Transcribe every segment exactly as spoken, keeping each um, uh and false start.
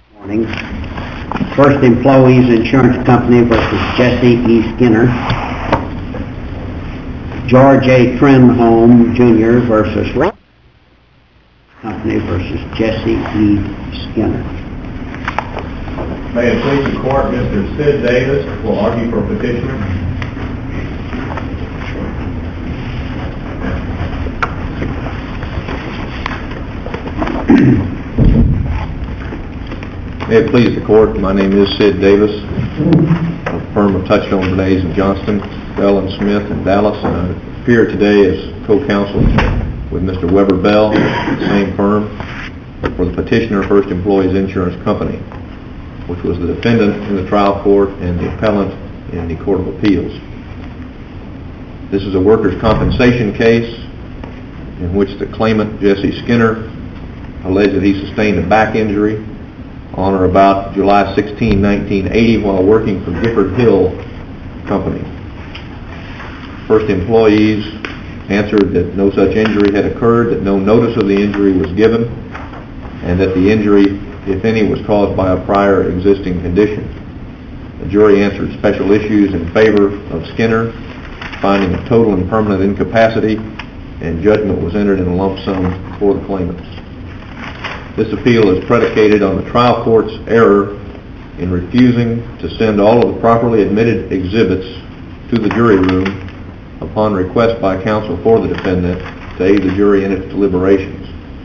Morning. First Employees Insurance Company versus Jesse E. Skinner. George A. Trenholm Junior versus Company versus Jesse E. Skinner. May it please the court, Mister Sid Davis will argue for petitioner. May it please the court, my name is Sid Davis, of the firm of Touchstone Benays in Johnston, Bell and Smith in Dallas, and I appear today as co-counsel with Mister Weber Bell, the same firm, for the petitioner, First Employees Insurance Company, which was the defendant in the trial court and the appellant in the Court of Appeals. This is a workers' compensation case in which the claimant, Jesse Skinner, alleged that he sustained a back injury on or about July sixteenth, nineteen eighty, while working for Gifford Hill Company. First Employees answered that no such injury had occurred, that no notice of the injury was given, and that the injury, if any, was caused by a prior existing condition. The jury answered special issues in favor of Skinner, finding a total and permanent incapacity, and judgment was entered in a lump sum for the claimant. This appeal is predicated on the trial court's error in refusing to send all of the properly admitted exhibits to the jury room upon request by counsel for the defendant to aid the jury in its deliberations.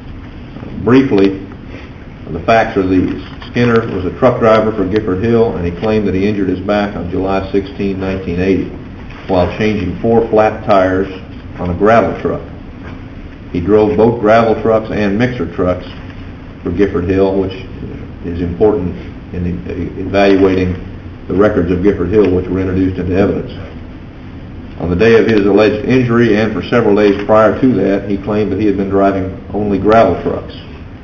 Briefly, the facts are these. Skinner was a truck driver for Gifford Hill, and he claimed that he injured his back on July sixteenth, nineteen eighty, while changing four flat tires on a gravel truck. He drove both gravel trucks and mixer trucks for Gifford Hill, which is important in evaluating the records of Gifford Hill, which were introduced into evidence. On the day of his alleged injury, and for several days prior to that, he claimed that he had been driving only gravel trucks.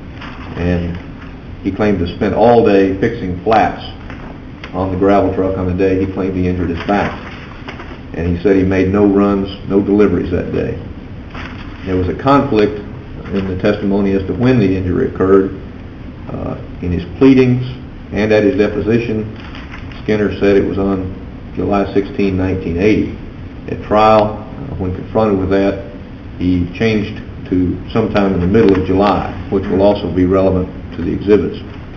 And he claimed to have spent all day fixing flats on the gravel truck on the day he claimed he injured his back. And he said he made no runs, no deliveries that day. There was a conflict in the testimony as to when the injury occurred. Uh, in his pleadings and at his deposition, Skinner said it was on July sixteenth, nineteen eighty. At trial, uh, when confronted with that, he changed to sometime in the middle of July, which will also be relevant to the exhibits.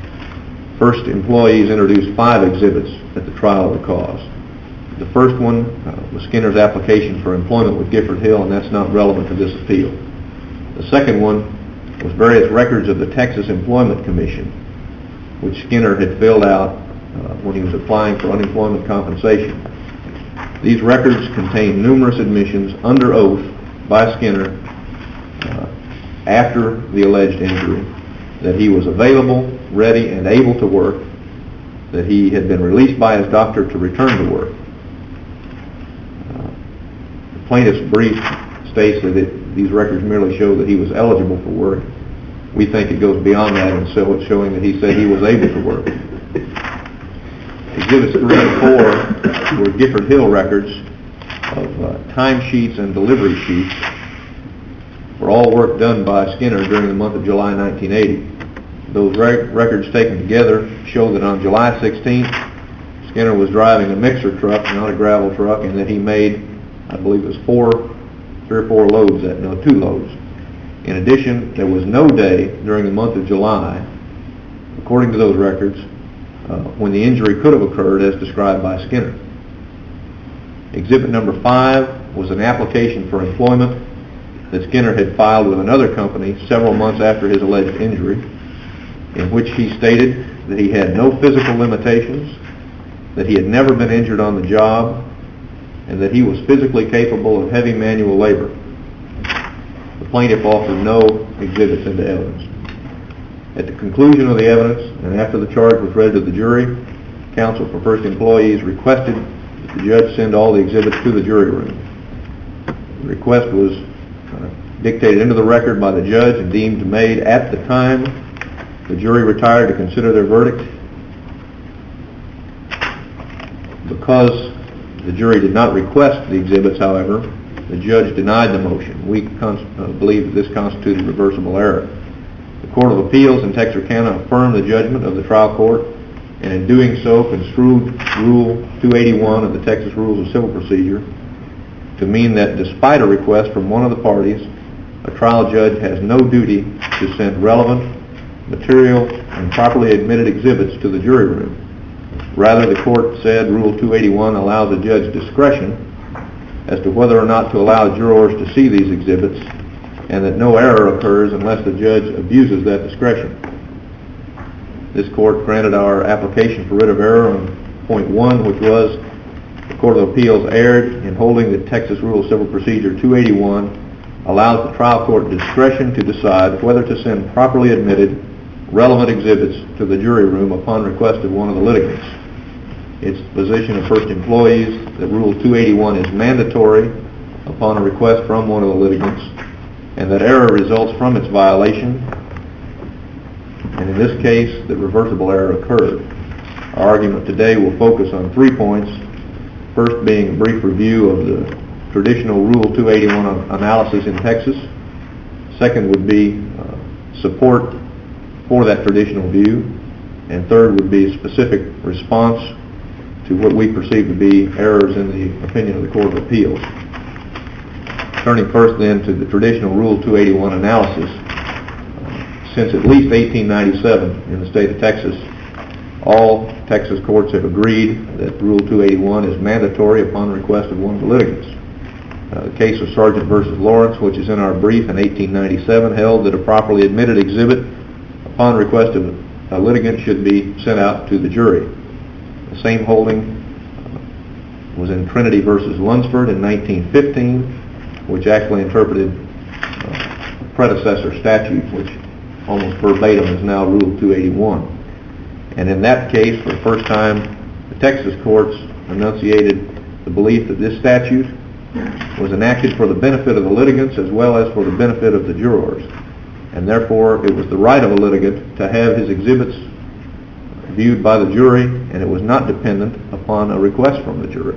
First Employees introduced five exhibits at the trial of the cause. The first one uh, was Skinner's application for employment with Gifford Hill, and that's not relevant to this appeal. The second one was various records of the Texas Employment Commission, which Skinner had filled out uh, when he was applying for unemployment compensation. These records contain numerous admissions under oath by Skinner uh, after the alleged injury that he was available, ready, and able to work, that he had been released by his doctor to return to work. Uh, the plaintiff's brief states that it these records merely show that he was eligible for work. We think it goes beyond that, and so it's showing that he said he was able to work. Exhibits three and four were Gifford Hill records of uh, timesheets and delivery sheets for all work done by Skinner during the month of July nineteen eighty. Those rec- records taken together show that on July sixteenth, Skinner was driving a mixer truck, not a gravel truck, and that he made, I believe it was four three or four loads, that no, two loads. In addition, there was no day during the month of July, according to those records, uh, when the injury could have occurred as described by Skinner. Exhibit number five was an application for employment that Skinner had filed with another company several months after his alleged injury, in which he stated that he had no physical limitations, that he had never been injured on the job, and that he was physically capable of heavy manual labor. The plaintiff offered no exhibits into evidence. At the conclusion of the evidence, and after the charge was read to the jury, counsel for First Employees requested that the judge send all the exhibits to the jury room. The request was uh, dictated into the record by the judge and deemed made at the time the jury retired to consider their verdict. Because the jury did not request the exhibits, however, the judge denied the motion. We con- uh, believe that this constituted reversible error. The Court of Appeals in Texarkana affirmed the judgment of the trial court, and in doing so construed Rule two eighty-one of the Texas Rules of Civil Procedure to mean that despite a request from one of the parties, a trial judge has no duty to send relevant, material, and properly admitted exhibits to the jury room. Rather, the court said Rule two eighty-one allows the judge discretion as to whether or not to allow jurors to see these exhibits, and that no error occurs unless the judge abuses that discretion. This court granted our application for writ of error on point one, which was the Court of Appeals erred in holding that Texas Rule of Civil Procedure two eighty-one allows the trial court discretion to decide whether to send properly admitted, relevant exhibits to the jury room upon request of one of the litigants. It's the position of First Employees that Rule two eighty-one is mandatory upon a request from one of the litigants, and that error results from its violation, and in this case, that reversible error occurred. Our argument today will focus on three points. First being a brief review of the traditional Rule two eighty-one analysis in Texas. Second would be uh, support for that traditional view. And third would be a specific response to what we perceive to be errors in the opinion of the Court of Appeals. Turning first then to the traditional Rule two eighty-one analysis. Uh, since at least eighteen ninety-seven in the state of Texas, all Texas courts have agreed that Rule two eighty-one is mandatory upon request of one of the litigants. Uh, the case of Sargent versus Lawrence, which is in our brief in eighteen ninety-seven, held that a properly admitted exhibit upon request of a litigant should be sent out to the jury. The same holding uh, was in Trinity versus Lunsford in nineteen fifteen, which actually interpreted uh, a predecessor statute, which almost verbatim is now Rule two eighty-one. And in that case, for the first time, the Texas courts enunciated the belief that this statute was enacted for the benefit of the litigants as well as for the benefit of the jurors. And therefore, it was the right of a litigant to have his exhibits viewed by the jury, and it was not dependent upon a request from the jury.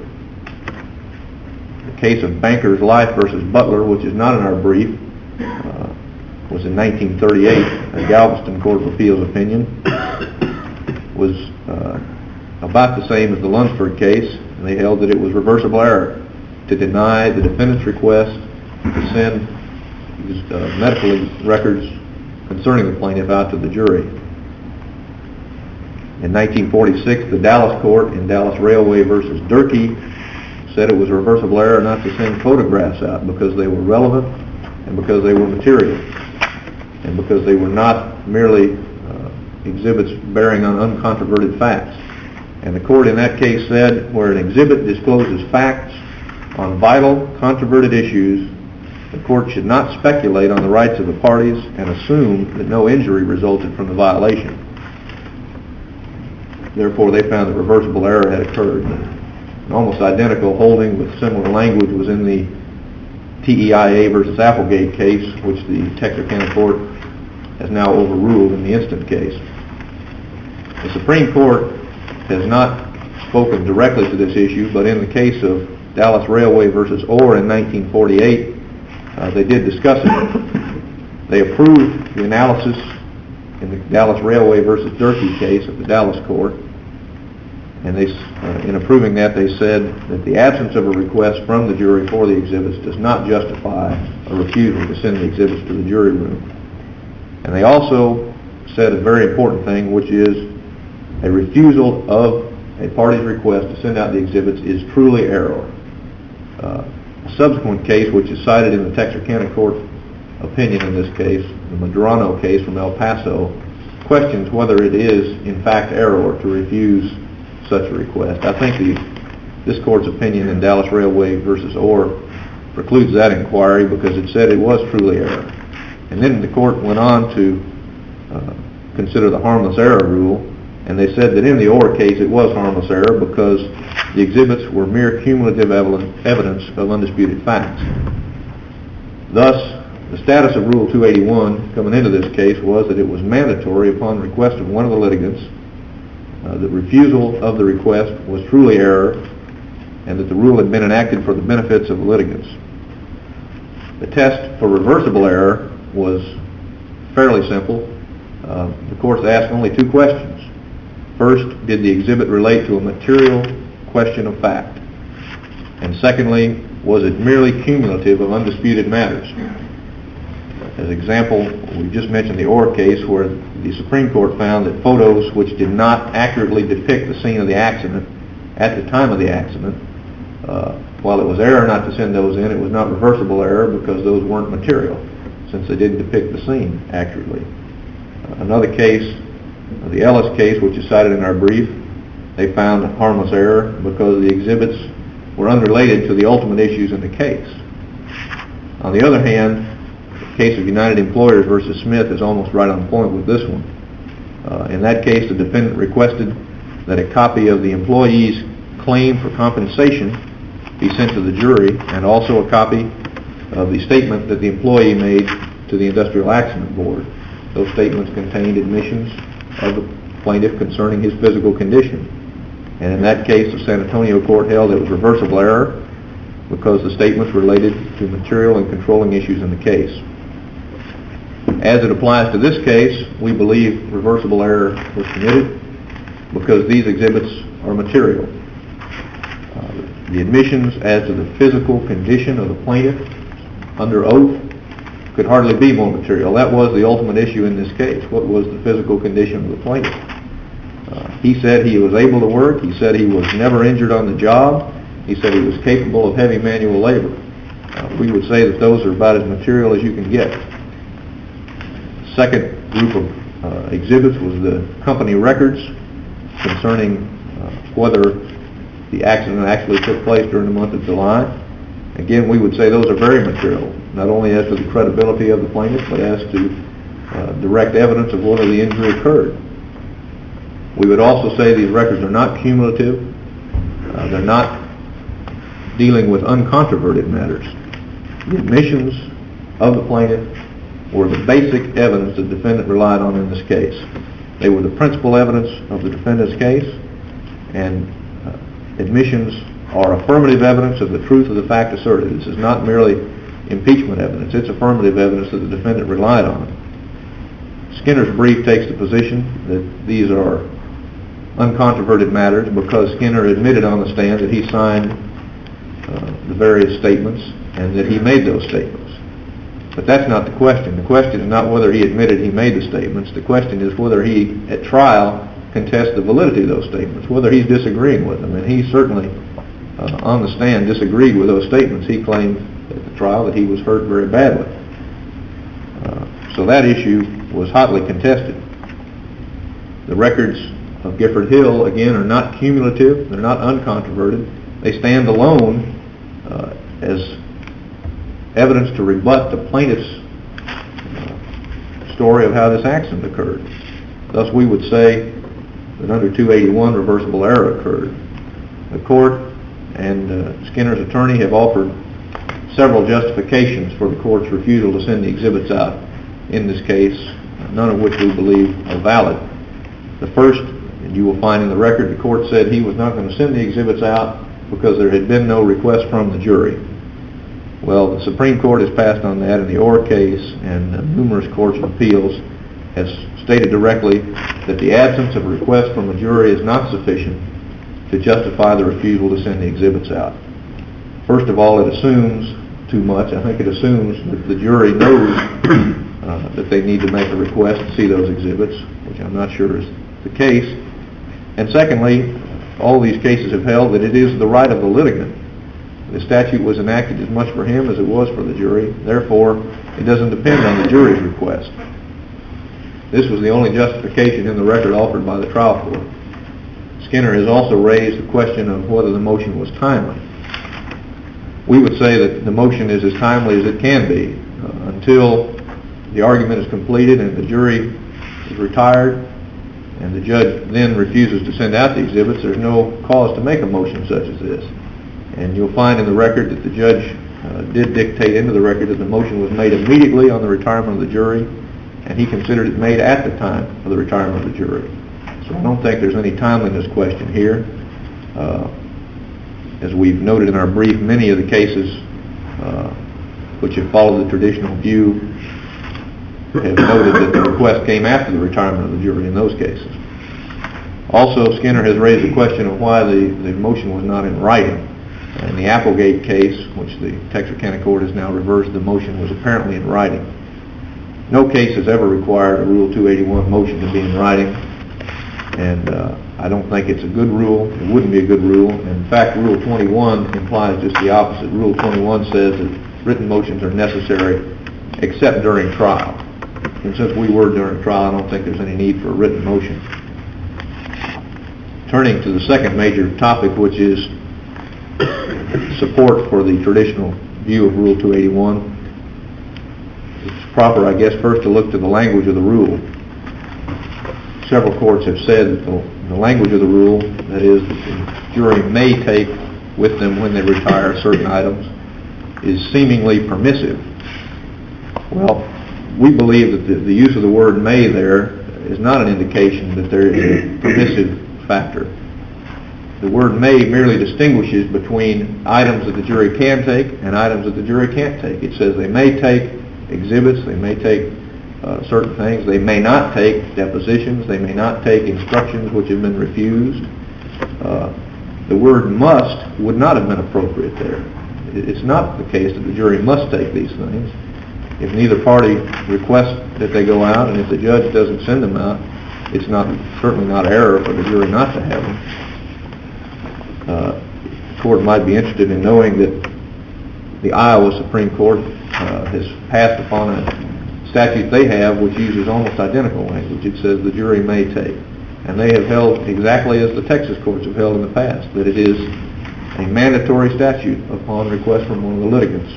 The case of Banker's Life versus Butler, which is not in our brief, uh, was in nineteen thirty-eight, a Galveston Court of Appeals opinion, was uh, about the same as the Lunsford case, and they held that it was reversible error to deny the defendant's request to send his uh, medical records concerning the plaintiff out to the jury. In nineteen forty-six, the Dallas court in Dallas Railway versus Durkee said it was a reversible error not to send photographs out because they were relevant and because they were material and because they were not merely uh, exhibits bearing on uncontroverted facts. And the court in that case said where an exhibit discloses facts on vital, controverted issues, the court should not speculate on the rights of the parties and assume that no injury resulted from the violation. Therefore, they found that reversible error had occurred. An almost identical holding with similar language was in the T E I A versus Applegate case, which the Texarkana court has now overruled in the instant case. The Supreme Court has not spoken directly to this issue, but in the case of Dallas Railway versus Orr in nineteen forty-eight, uh, they did discuss it. They approved the analysis in the Dallas Railway versus Durkee case of the Dallas court, and they, uh, in approving that, they said that the absence of a request from the jury for the exhibits does not justify a refusal to send the exhibits to the jury room. And they also said a very important thing, which is a refusal of a party's request to send out the exhibits is truly error. Uh, a subsequent case, which is cited in the Texarkana court opinion in this case, the Madrano case from El Paso, questions whether it is in fact error to refuse such a request. I think the, this court's opinion in Dallas Railway versus Orr precludes that inquiry because it said it was truly error. And then the court went on to uh, consider the harmless error rule, and they said that in the Orr case it was harmless error because the exhibits were mere cumulative evidence of undisputed facts. Thus, the status of Rule two eighty-one coming into this case was that it was mandatory upon request of one of the litigants, uh, that refusal of the request was truly error, and that the rule had been enacted for the benefits of the litigants. The test for reversible error was fairly simple. Uh, the court's asked only two questions. First, did the exhibit relate to a material question of fact? And secondly, was it merely cumulative of undisputed matters? As example, we just mentioned the Orr case where the Supreme Court found that photos which did not accurately depict the scene of the accident at the time of the accident, uh, while it was error not to send those in, it was not reversible error because those weren't material, since they didn't depict the scene accurately. Uh, another case, uh, the Ellis case, which is cited in our brief, they found harmless error because the exhibits were unrelated to the ultimate issues in the case. On the other hand, the case of United Employers versus Smith is almost right on point with this one. Uh, in that case, the defendant requested that a copy of the employee's claim for compensation be sent to the jury, and also a copy of the statement that the employee made to the Industrial Accident Board. Those statements contained admissions of the plaintiff concerning his physical condition. And in that case, the San Antonio court held it was reversible error because the statements related to material and controlling issues in the case. As it applies to this case, we believe reversible error was committed because these exhibits are material. Uh, the admissions as to the physical condition of the plaintiff under oath could hardly be more material. That was the ultimate issue in this case. What was the physical condition of the plaintiff? Uh, he said he was able to work. He said he was never injured on the job. He said he was capable of heavy manual labor. Uh, we would say that those are about as material as you can get. Second group of uh, exhibits was the company records concerning uh, whether the accident actually took place during the month of July. Again, we would say those are very material, not only as to the credibility of the plaintiff, but as to uh, direct evidence of whether the injury occurred. We would also say these records are not cumulative. Uh, they're not dealing with uncontroverted matters. The admissions of the plaintiff were the basic evidence the defendant relied on in this case. They were the principal evidence of the defendant's case, and uh, admissions are affirmative evidence of the truth of the fact asserted. This is not merely impeachment evidence. It's affirmative evidence that the defendant relied on. Skinner's brief takes the position that these are uncontroverted matters because Skinner admitted on the stand that he signed uh, the various statements and that he made those statements. But that's not the question. The question is not whether he admitted he made the statements. The question is whether he, at trial, contests the validity of those statements, whether he's disagreeing with them. And he certainly, uh, on the stand, disagreed with those statements. He claimed at the trial that he was hurt very badly. Uh, so that issue was hotly contested. The records of Gifford Hill, again, are not cumulative. They're not uncontroverted. They stand alone uh, as evidence to rebut the plaintiff's uh, story of how this accident occurred. Thus, we would say that under two eighty-one, reversible error occurred. The court and uh, Skinner's attorney have offered several justifications for the court's refusal to send the exhibits out in this case, none of which we believe are valid. The first, and you will find in the record, the court said he was not going to send the exhibits out because there had been no request from the jury. Well, the Supreme Court has passed on that in the Orr case, and uh, numerous courts of appeals has stated directly that the absence of a request from a jury is not sufficient to justify the refusal to send the exhibits out. First of all, it assumes too much. I think it assumes that the jury knows uh, that they need to make a request to see those exhibits, which I'm not sure is the case. And secondly, all these cases have held that it is the right of the litigant. The statute was enacted as much for him as it was for the jury. Therefore, it doesn't depend on the jury's request. This was the only justification in the record offered by the trial court. Skinner has also raised the question of whether the motion was timely. We would say that the motion is as timely as it can be. Uh, until the argument is completed and the jury is retired and the judge then refuses to send out the exhibits, there's no cause to make a motion such as this. And you'll find in the record that the judge uh, did dictate into the record that the motion was made immediately on the retirement of the jury, and he considered it made at the time of the retirement of the jury. So I don't think there's any timeliness question here. Uh, as we've noted in our brief, many of the cases uh, which have followed the traditional view have noted that the request came after the retirement of the jury in those cases. Also, Skinner has raised the question of why the, the motion was not in writing. In the Applegate case, which the Texarkana Court has now reversed, the motion was apparently in writing. No case has ever required a Rule two eighty-one motion to be in writing, and uh, I don't think it's a good rule. It wouldn't be a good rule. In fact, Rule twenty-one implies just the opposite. Rule twenty-one says that written motions are necessary except during trial. And since we were during trial, I don't think there's any need for a written motion. Turning to the second major topic, which is support for the traditional view of Rule two eighty-one, it's proper, I guess, first to look to the language of the rule. Several courts have said that the, the language of the rule, that is, that the jury may take with them when they retire certain items, is seemingly permissive. Well, we believe that the, the use of the word may there is not an indication that there is a permissive factor. The word may merely distinguishes between items that the jury can take and items that the jury can't take. It says they may take exhibits, they may take uh, certain things, they may not take depositions, they may not take instructions which have been refused. Uh, the word must would not have been appropriate there. It's not the case that the jury must take these things. If neither party requests that they go out, and if the judge doesn't send them out, it's not certainly not error for the jury not to have them. Uh, the court might be interested in knowing that the Iowa Supreme Court uh, has passed upon a statute they have which uses almost identical language. It says the jury may take. And they have held exactly as the Texas courts have held in the past, that it is a mandatory statute upon request from one of the litigants.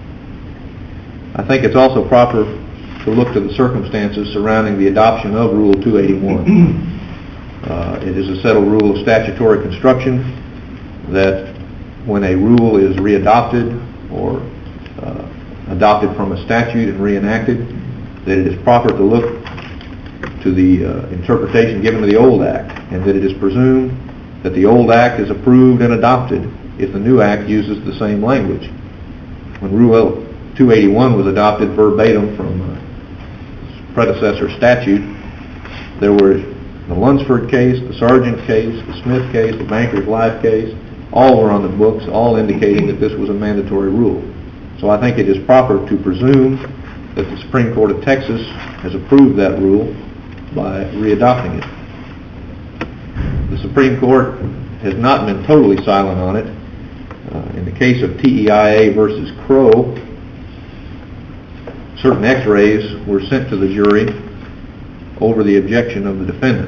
I think it's also proper to look to the circumstances surrounding the adoption of Rule two eighty-one. Uh, it is a settled rule of statutory construction that when a rule is readopted or uh, adopted from a statute and reenacted, that it is proper to look to the uh, interpretation given to the old act, and that it is presumed that the old act is approved and adopted if the new act uses the same language. When Rule two eighty-one was adopted verbatim from a predecessor statute, there were the Lunsford case, the Sargent case, the Smith case, the Banker's Life case, all were on the books, all indicating that this was a mandatory rule. So I think it is proper to presume that the Supreme Court of Texas has approved that rule by readopting it. The Supreme Court has not been totally silent on it. Uh, in the case of T E I A versus Crow, certain x-rays were sent to the jury over the objection of the defendant.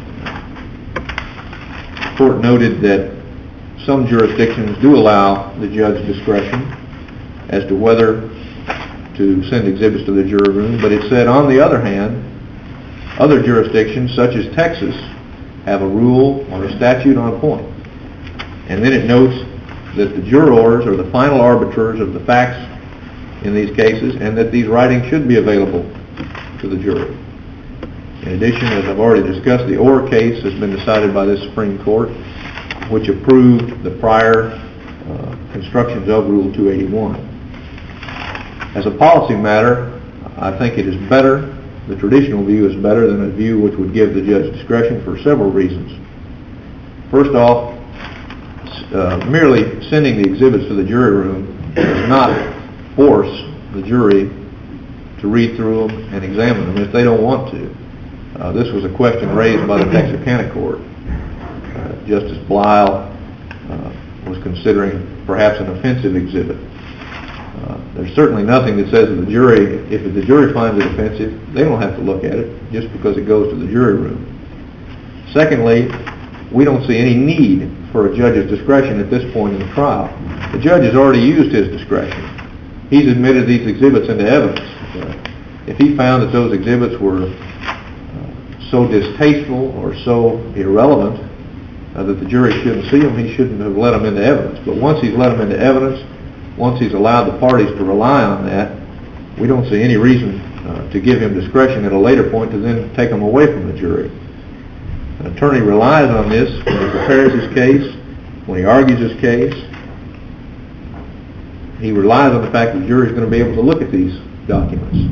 The court noted that some jurisdictions do allow the judge discretion as to whether to send exhibits to the jury room, but it said, on the other hand, other jurisdictions, such as Texas, have a rule or a statute on point. And then it notes that the jurors are the final arbiters of the facts in these cases, and that these writings should be available to the jury. In addition, as I've already discussed, the Orr case has been decided by the Supreme Court, which approved the prior uh, constructions of Rule two eighty-one. As a policy matter, I think it is better, the traditional view is better than a view which would give the judge discretion for several reasons. First off, uh, merely sending the exhibits to the jury room does not force the jury to read through them and examine them if they don't want to. Uh, this was a question raised by the Texarkana Court. Uh, Justice Blyle uh, was considering perhaps an offensive exhibit. Uh, there's certainly nothing that says that the jury, if the jury finds it offensive, they don't have to look at it just because it goes to the jury room. Secondly, we don't see any need for a judge's discretion at this point in the trial. The judge has already used his discretion. He's admitted these exhibits into evidence. Uh, if he found that those exhibits were uh, so distasteful or so irrelevant uh, that the jury shouldn't see them, he shouldn't have let them into evidence. But once he's let them into evidence, once he's allowed the parties to rely on that, we don't see any reason uh, to give him discretion at a later point to then take them away from the jury. An attorney relies on this when he prepares his case, when he argues his case. He relies on the fact that the jury is going to be able to look at these documents.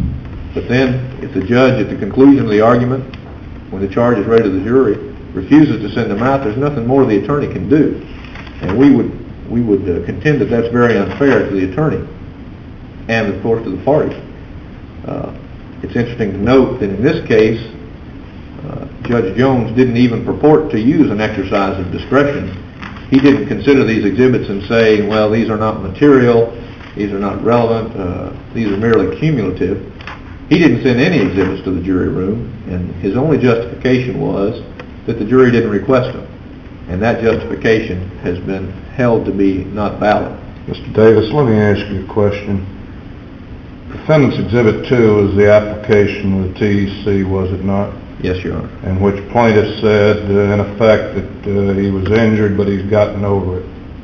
But then, if the judge, at the conclusion of the argument, when the charge is read to the jury, refuses to send them out, there's nothing more the attorney can do. And we would we would uh, contend that that's very unfair to the attorney and, of course, to the parties. Uh, it's interesting to note that in this case, uh, Judge Jones didn't even purport to use an exercise of discretion. He didn't consider these exhibits and say, well, these are not material, these are not relevant, uh, these are merely cumulative. He didn't send any exhibits to the jury room, and his only justification was that the jury didn't request them. And that justification has been held to be not valid. Mister Davis, let me ask you a question. Defendant's Exhibit two is the application of the T E C, was it not? Yes, Your Honor. In which plaintiff said, uh, in effect, that uh, he was injured, but he's gotten over it.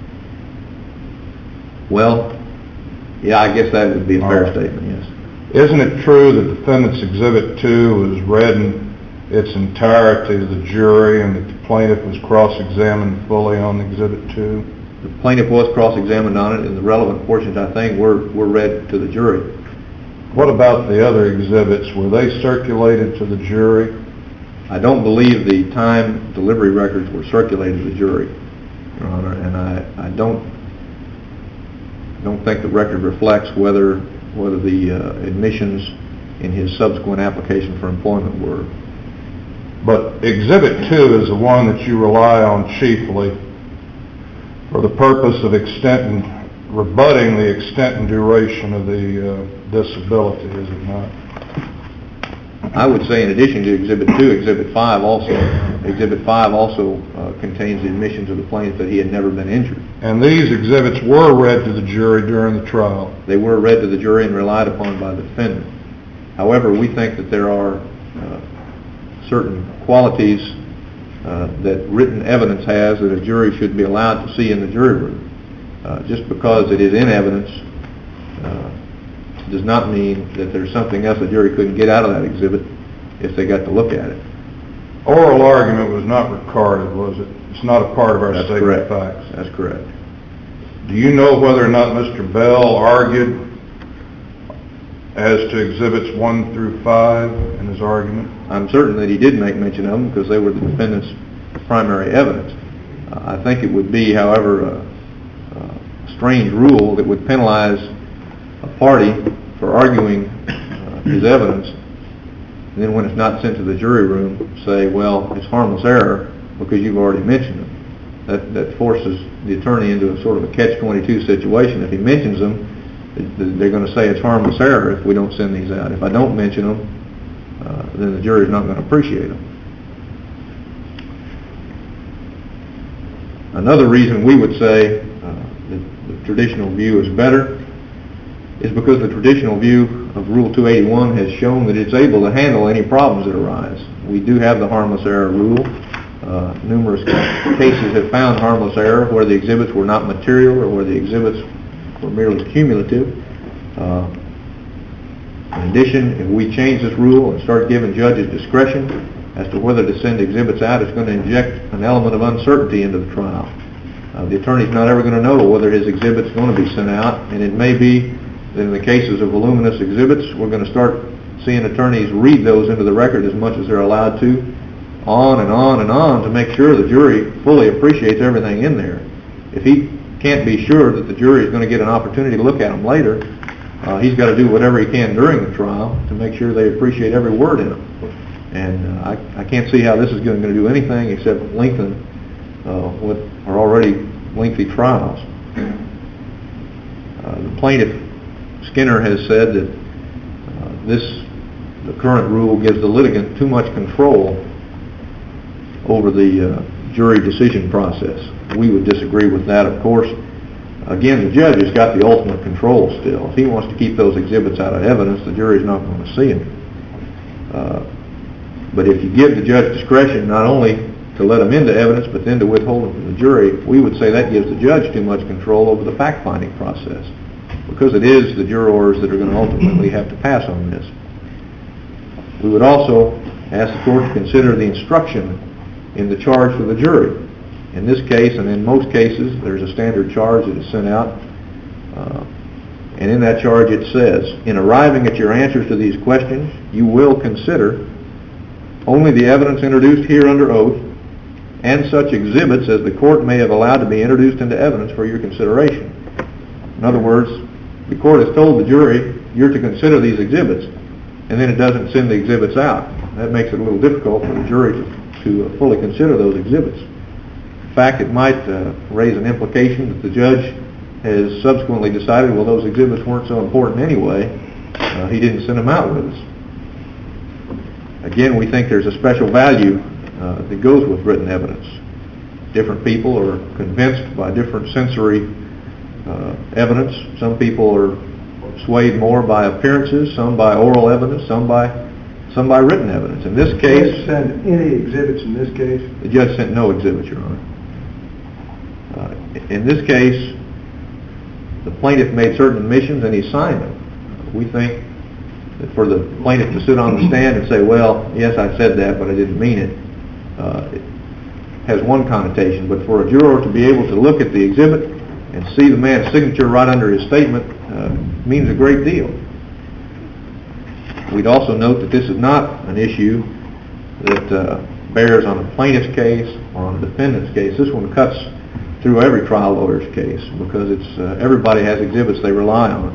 Well, yeah, I guess that would be a fair right. statement, yes. Isn't it true that Defendant's Exhibit two was read in its entirety to the jury and that the plaintiff was cross-examined fully on Exhibit two? The plaintiff was cross-examined on it, and the relevant portions, I think, were, were read to the jury. What about the other exhibits? Were they circulated to the jury? I don't believe the time delivery records were circulated to the jury, Your Honor, and I, I don't don't think the record reflects whether whether the uh, admissions in his subsequent application for employment were. But Exhibit two is the one that you rely on chiefly for the purpose of extent and rebutting the extent and duration of the uh, disability, is it not? I would say in addition to Exhibit two, Exhibit five also, Exhibit five also uh, contains the admissions of the plaintiff that he had never been injured. And these exhibits were read to the jury during the trial? They were read to the jury and relied upon by the defendant. However, we think that there are uh, certain qualities uh, that written evidence has that a jury should be allowed to see in the jury room. Uh, just because it is in evidence uh, does not mean that there's something else the jury couldn't get out of that exhibit if they got to look at it. Oral argument was not recorded, was it? It's not a part of our That's statement of correct. facts. That's correct. Do you know whether or not Mister Bell argued as to Exhibits one through five in his argument? I'm certain that he did make mention of them because they were the defendant's primary evidence. Uh, I think it would be, however, a, a strange rule that would penalize a party for arguing uh, his evidence, and then when it's not sent to the jury room, say, well, it's harmless error because you've already mentioned them. That, that forces the attorney into a sort of a catch twenty-two situation. If he mentions them, they're going to say it's harmless error if we don't send these out. If I don't mention them, uh, then the jury's not going to appreciate them. Another reason we would say uh, that the traditional view is better is because the traditional view of Rule two eighty-one has shown that it's able to handle any problems that arise. We do have the harmless error rule. Uh, numerous cases have found harmless error where the exhibits were not material or where the exhibits were merely cumulative. Uh, in addition, if we change this rule and start giving judges discretion as to whether to send exhibits out, it's going to inject an element of uncertainty into the trial. Uh, the attorney's not ever going to know whether his exhibit's going to be sent out, and it may be that in the cases of voluminous exhibits, we're going to start seeing attorneys read those into the record as much as they're allowed to, on and on and on, to make sure the jury fully appreciates everything in there. If he can't be sure that the jury is going to get an opportunity to look at them later, uh, he's got to do whatever he can during the trial to make sure they appreciate every word in them. And uh, I, I can't see how this is going to do anything except lengthen uh, what are already lengthy trials. Uh, the plaintiff, Skinner, has said that uh, this, the current rule gives the litigant too much control over the uh, jury decision process. We would disagree with that, of course. Again, the judge has got the ultimate control still. If he wants to keep those exhibits out of evidence, the jury's not going to see them. Uh, but if you give the judge discretion not only to let them into evidence, but then to withhold them from the jury, we would say that gives the judge too much control over the fact-finding process, because it is the jurors that are going to ultimately have to pass on this. We would also ask the court to consider the instruction in the charge for the jury. In this case, and in most cases, there's a standard charge that is sent out. Uh, And in that charge it says, in arriving at your answers to these questions, you will consider only the evidence introduced here under oath and such exhibits as the court may have allowed to be introduced into evidence for your consideration. In other words, the court has told the jury, you're to consider these exhibits, and then it doesn't send the exhibits out. That makes it a little difficult for the jury to, to fully consider those exhibits. In fact, it might uh, raise an implication that the judge has subsequently decided, well, those exhibits weren't so important anyway. Uh, he didn't send them out with us. Again, we think there's a special value uh, that goes with written evidence. Different people are convinced by different sensory uh, evidence. Some people are swayed more by appearances, some by oral evidence, some by some by written evidence. In this case, Did you send any exhibits in this case? the judge sent no exhibits, Your Honor. Uh, in this case, the plaintiff made certain admissions and he signed them. We think that for the plaintiff to sit on the stand and say, well, yes, I said that, but I didn't mean it, uh, it has one connotation. But for a juror to be able to look at the exhibit and see the man's signature right under his statement uh, means a great deal. We'd also note that this is not an issue that uh, bears on a plaintiff's case or on a defendant's case. This one cuts through every trial lawyer's case because it's uh, everybody has exhibits they rely on.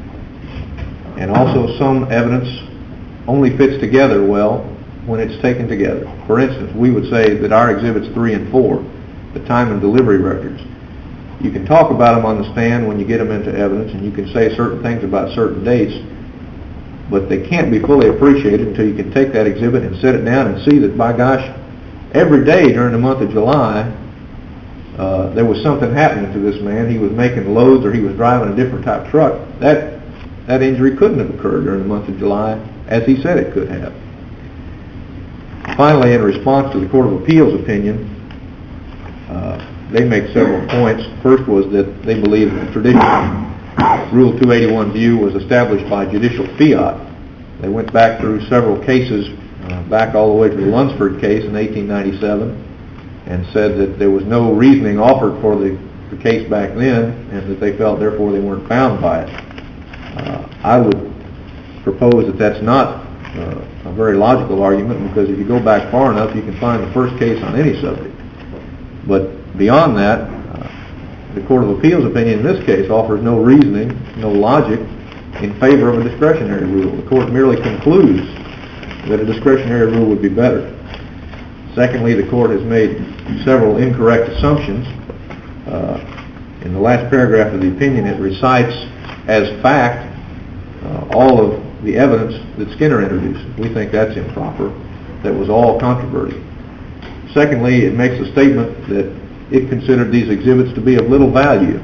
And also some evidence only fits together well when it's taken together. For instance, we would say that our exhibits three and four, the time and delivery records, you can talk about them on the stand when you get them into evidence, and you can say certain things about certain dates, but they can't be fully appreciated until you can take that exhibit and set it down and see that, by gosh, every day during the month of July, uh, there was something happening to this man. He was making loads or he was driving a different type truck. That, that injury couldn't have occurred during the month of July as he said it could have. Finally, in response to the Court of Appeals opinion, uh, they make several points. First was that they believe that the traditional Rule two eighty-one view was established by judicial fiat. They went back through several cases, uh, back all the way to the Lunsford case in eighteen ninety-seven, and said that there was no reasoning offered for the, the case back then, and that they felt therefore they weren't bound by it. Uh, I would propose that that's not uh, a very logical argument, because if you go back far enough, you can find the first case on any subject. But beyond that, uh, the Court of Appeals opinion in this case offers no reasoning, no logic in favor of a discretionary rule. The Court merely concludes that a discretionary rule would be better. Secondly, the Court has made several incorrect assumptions. Uh, in the last paragraph of the opinion, it recites as fact uh, all of the evidence that Skinner introduced. We think that's improper. That was all controversy. Secondly, it makes a statement that it considered these exhibits to be of little value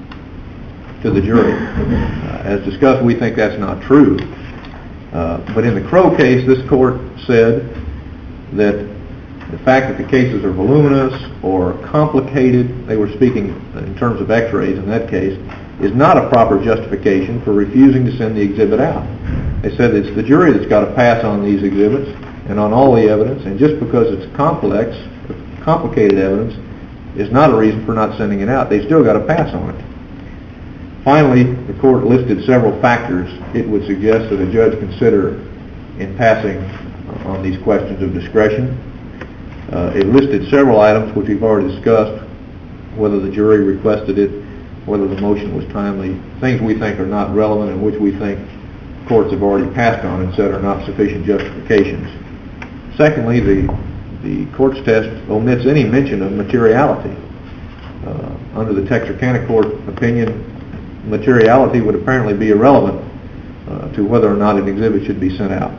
to the jury. Uh, as discussed, we think that's not true. Uh, but in the Crow case, this court said that the fact that the cases are voluminous or complicated, they were speaking in terms of x-rays in that case, is not a proper justification for refusing to send the exhibit out. They said it's the jury that's got to pass on these exhibits and on all the evidence, and just because it's complex, complicated evidence, is not a reason for not sending it out. They've still got to pass on it. Finally, the court listed several factors it would suggest that a judge consider in passing on these questions of discretion. Uh, it listed several items which we've already discussed, whether the jury requested it, whether the motion was timely, things we think are not relevant and which we think courts have already passed on and said are not sufficient justifications. Secondly, the the court's test omits any mention of materiality. Uh, under the Texarkana Court opinion, materiality would apparently be irrelevant uh, to whether or not an exhibit should be sent out.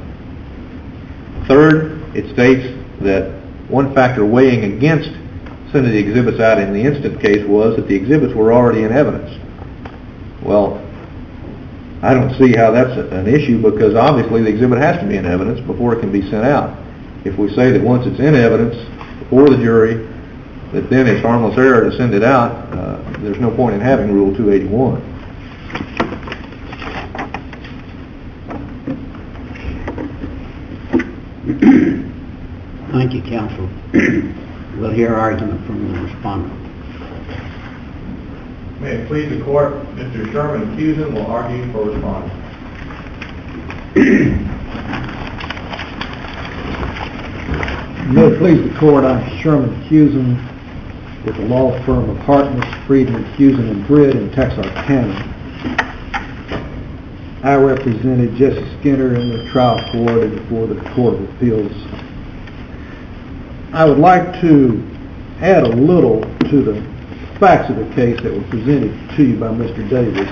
Third, it states that one factor weighing against sending the exhibits out in the instant case was that the exhibits were already in evidence. Well, I don't see how that's an issue, because obviously the exhibit has to be in evidence before it can be sent out. If we say that once it's in evidence before the jury, that then it's harmless error to send it out, uh, there's no point in having Rule two eighty-one. Thank you, counsel. We'll hear argument from the respondent. May it please the court, Mister Sherman Cusin will argue for respondent. May it please the court, I'm Sherman Cusin with the law firm of Hartness, Friedman, Cusin and Britt in Texarkana. I represented Jesse Skinner in the trial court and before the Court of Appeals. I would like to add a little to the facts of the case that were presented to you by Mister Davis.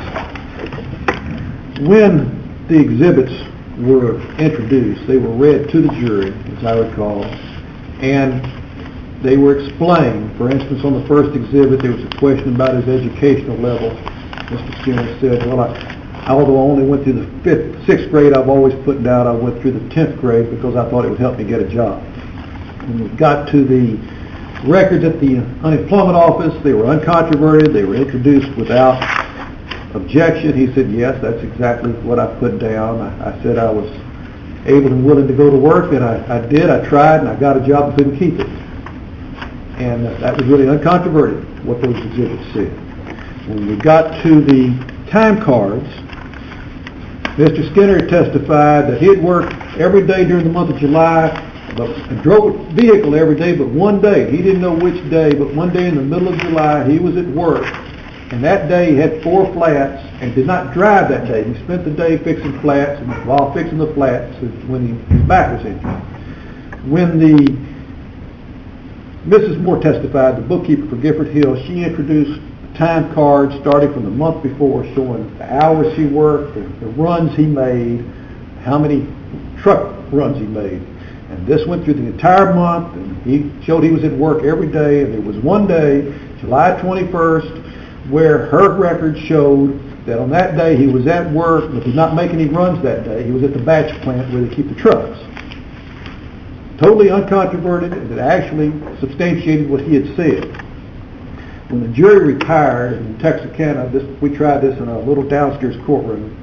When the exhibits were introduced, they were read to the jury, as I recall, and they were explained. For instance, on the first exhibit, there was a question about his educational level. Mister Skinner said, well, I, although I only went through the fifth, sixth grade, I've always put down I went through the tenth grade because I thought it would help me get a job. When we got to the records at the unemployment office, they were uncontroverted, they were introduced without objection. He said, yes, that's exactly what I put down. I, I said I was able and willing to go to work, and I, I did, I tried, and I got a job and couldn't keep it. And uh, that was really uncontroverted, what those exhibits said. When we got to the time cards, Mister Skinner testified that he had worked every day during the month of July, but and drove a vehicle every day, but one day, he didn't know which day, but one day in the middle of July, he was at work, and that day he had four flats, and did not drive that day. He spent the day fixing flats, and while fixing the flats, when he, his back was injured. When the Missus Moore testified, the bookkeeper for Gifford Hill, she introduced time cards starting from the month before, showing the hours he worked, the, the runs he made, how many truck runs he made. And this went through the entire month, and he showed he was at work every day, and there was one day, July twenty-first, where her record showed that on that day he was at work, but did not make any runs that day. He was at the batch plant where they keep the trucks. Totally uncontroverted, and it actually substantiated what he had said. When the jury retired in Texarkana, this, we tried this in a little downstairs courtroom.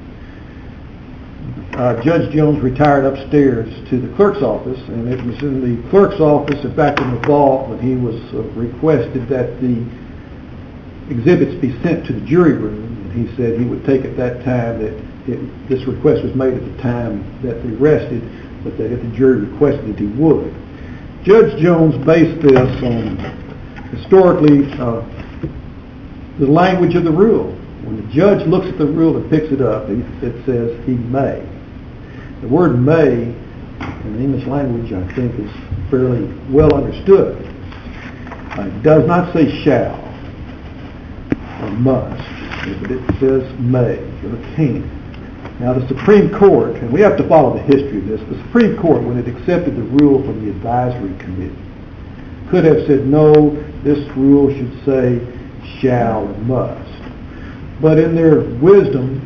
Uh, Judge Jones retired upstairs to the clerk's office, and it was in the clerk's office, in fact in the vault, when he was uh, requested that the exhibits be sent to the jury room, and he said he would take at that time that it, this request was made at the time that they rested, but that if the jury requested it, he would. Judge Jones based this on historically uh, the language of the rule. When the judge looks at the rule and picks it up, it says he may. The word may in the English language, I think, is fairly well understood. Uh, it does not say shall or must, but it says may or can. Now the Supreme Court, and we have to follow the history of this, the Supreme Court, when it accepted the rule from the advisory committee, could have said, no, this rule should say shall or must. But in their wisdom,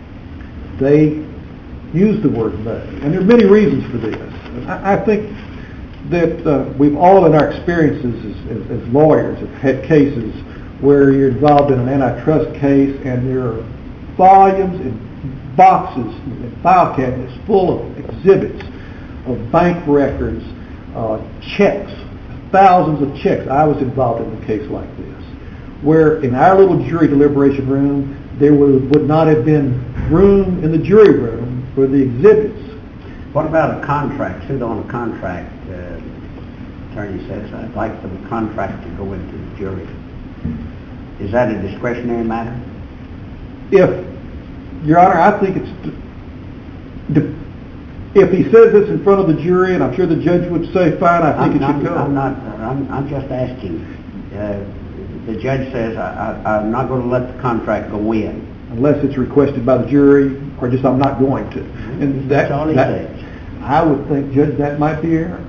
they used the word may. And there are many reasons for this. I, I think that uh, we've all in our experiences as, as, as lawyers have had cases where you're involved in an antitrust case and there are volumes and boxes and file cabinets full of exhibits of bank records, uh, checks, thousands of checks. I was involved in a case like this, where in our little jury deliberation room, there would, would not have been room in the jury room for the exhibits. What about a contract, suit on a contract? Uh, attorney says, I'd like for the contract to go into the jury. Is that a discretionary matter? If, Your Honor, I think it's, d- if he says this in front of the jury, and I'm sure the judge would say, fine, I think I'm, it should I'm, go. I'm not, I'm, I'm just asking. Uh, the judge says, I, I, I'm not going to let the contract go in. Unless it's requested by the jury, or just I'm not going to. And that, That's all he that says. I would think, Judge, that might be error.